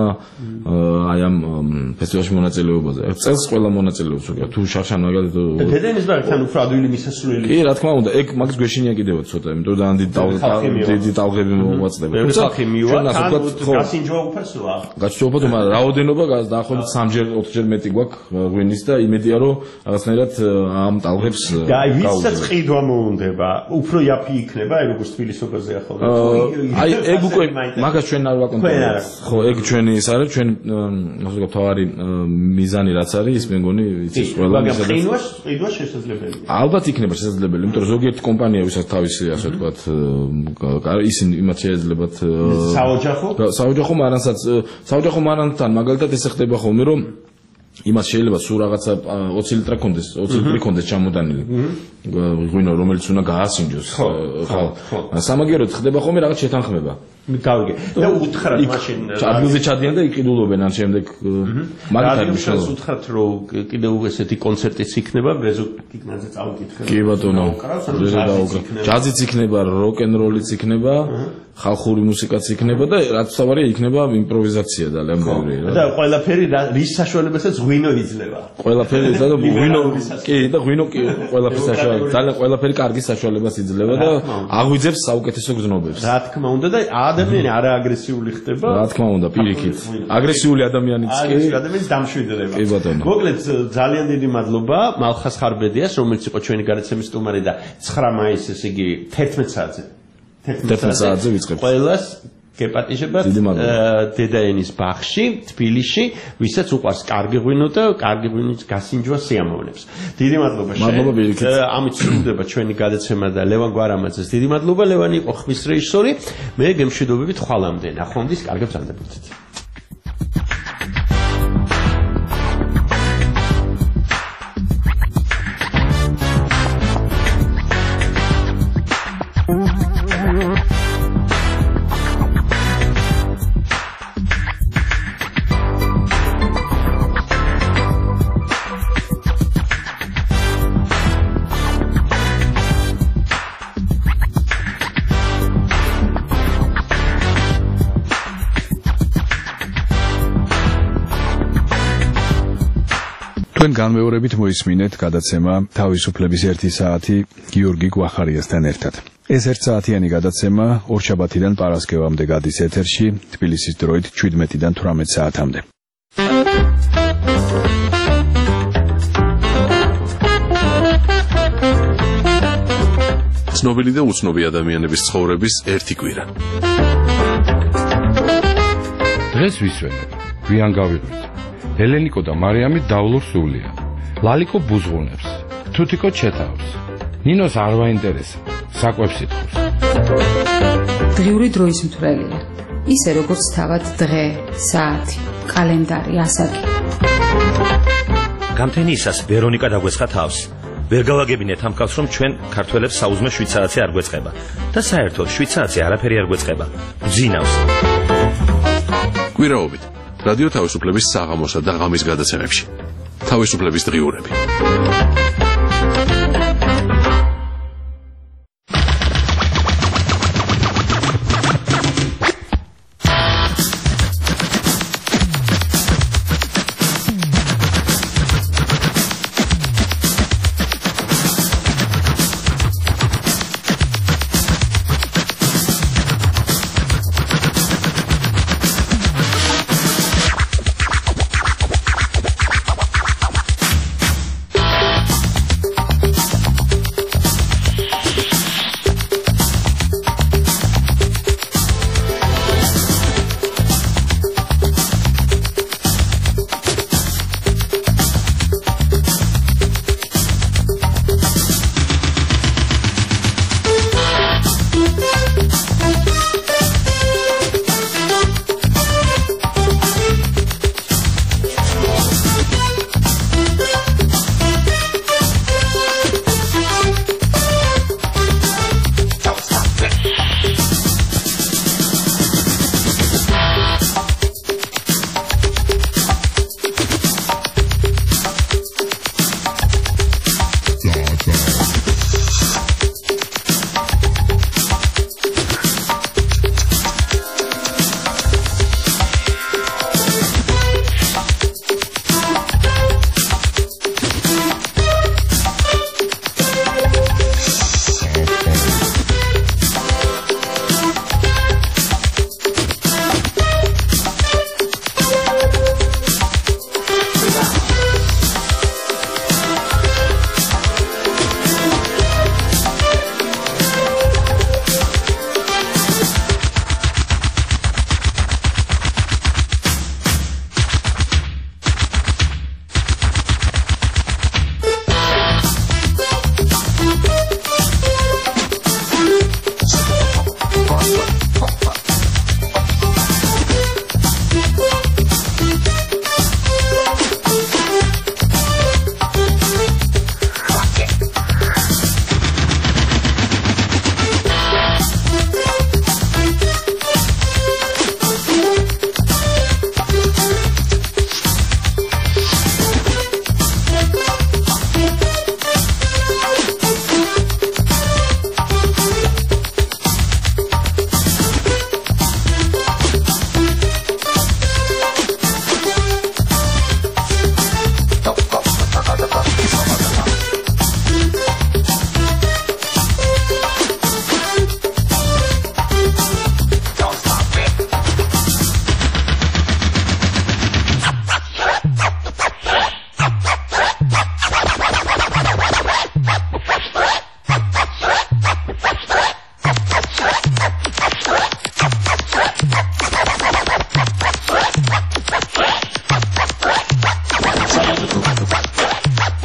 აი ამ ფესტივალში მონაწილეობაზე. წელს ყველა მონაწილეობს უკვე თუ შარშან მაგალითად დედაენის ბართან უფრო ადვილი მისასვლელი. კი, რა თქმა უნდა, ეგ მაგის გვეშინია კიდევაც ცოტა, იმიტომ რომ ძალიან დიდი ტალღები მოვაწდება. ბევრი ხალხი მივა, გასინჯვა უფასოა. გასინჯვა, მაგრამ რაოდენობა დაახლოებით 3-ჯერ 4-ჯერ მეტი გვაქვს ღვინის და იმედია რომ რაღაცნაირად ამ ტალღებს და აი ვისაც ყიდვა მოუნდება, უფრო იაფი იქნება, აი როგორც თბილისობაზე ახლა. აი ეგ უკვე მაგას ჩვენ არ ვაკონტროლებთ. ხო, ეგ ჩვენი ის არის, ჩვენ ასე ვთქვათ, თავარი მიზანი რაც არის, ის მე მგონი იცის ყველა მიზანი. მაგრამ ყიდვა შესაძლებელია. ალბათ იქნება შესაძლებელი, იმიტომ რომ ზოგიერთი კომპანია ვისაც თავისი ასე ვთქვათ, ისინი იმათ შეეძლებათ საოჯახო მარანთან მაგალითად ესე ხდება ხოლმე, რომ იმას შეიძლება სულ რაღაცა 20 ლიტრა კონდეს, 20 ლიტრი კონდეს ჩამოდანილი. ღვინო რომელიც უნდა გაასინჯოს. ხო. სამაგიეროდ ხდება ხოლმე რაღაც შეთანხმება. გავიგე. და უთხრათ მაშინ ადგილზე ჩადიან და იყიდულობენ ან შემდეგ მაგათი მნიშვნელობა. უთხრათ რომ კიდევ ესეთი კონცერტიც იქნება, ბრეზო კიკნაძე წავიკითხე. კი ბატონო. ჯაზიც იქნება, როკ-ენ-როლიც იქნება, ხალხური მუსიკაც იქნება და რაც თავარია იქნება იმპროვიზაცია ძალიან ბევრი რა. და ყველაფერი რის საშუალებასაც ღვინო იძლევა. ყველაფერი და ღვინო კი და ღვინო კი ყველაფერი საშუალება, ძალიან ყველაფერი კარგი საშუალებას იძლევა და აღვიძებს საუკეთესო გზნობებს. რა თქმა უნდა და ადამიანი არა აგრესიული ხდება. რა თქმა უნდა, პირიქით. აგრესიული ადამიანიც კი. ადამიანის დამშვიდდება. კი ბატონო. მოკლედ ძალიან დიდი მადლობა მალხას ხარბედიას, რომელიც იყო ჩვენი გადაცემის სტუმარი და 9 მაისს, ესე იგი 11 საათზე. 11 საათზე ვიწყებთ. ყველას გეპატიჟებათ დედაენის ბაღში, თბილისში, ვისაც უყვარს კარგი ღვინო და კარგი ღვინის გასინჯვა სიამოვნებს. დიდი მადლობა შენ. მადლობა პირიქით. ამით სრულდება ჩვენი გადაცემა და ლევან გვარამაძეს დიდი მადლობა. ლევანი იყო ხმის რეჟისორი. მე გემშვიდობებით ხვალამდე. ნახვამდის კარგ ბრძანდებოდეთ. თქვენ განმეორებით მოისმინეთ გადაცემა თავისუფლების 1 საათი გიორგი გვახარიასთან ერთად. ეს 1 საათიანი გადაცემა ორშაბათიდან პარასკევამდე გადის ეთერში, თბილისის დროით 17-დან 18 საათამდე. ცნობილი და უცნობი ადამიანების ცხოვრების ერთი კვირა. დღეს ვისვენებ, გვიან გავიღვით. ელენიკო და მარიამი დავლურ სულია. ლალიკო ბუზღუნებს, თუთიკო ჩეთავს. ნინოს არ ვაინტერესა, საკვებს ითხოვს. დღიური დროის მთვრელია. ისე როგორც თავად დღე, საათი, კალენდარი, ასაკი. გამთენიისას ვერონიკა დაგვეცხა თავს. ვერ გავაგებინეთ ამ კაცს, რომ ჩვენ ქართველებს საუზმე 7 საათი არ გვეწყება და საერთოდ 7 საათი არაფერი არ გვეწყება. ბძინავს. კვირაობით რადიო თავისუფლების საღამოსა და ღამის გადაცემებში. თავისუფლების დღიურები.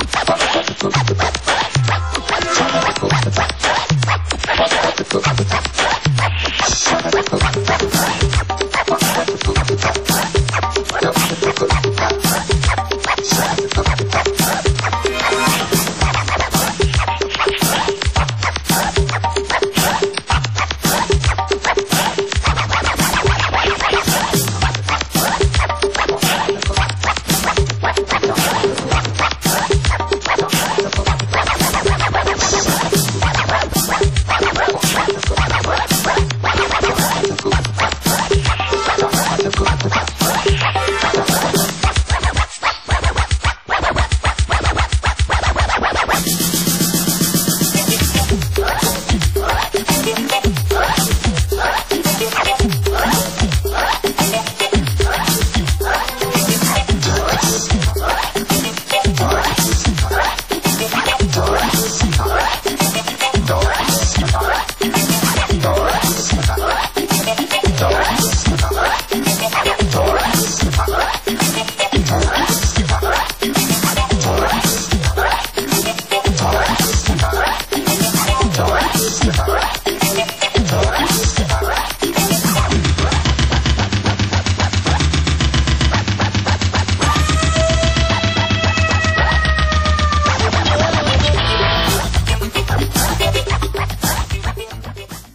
Stop.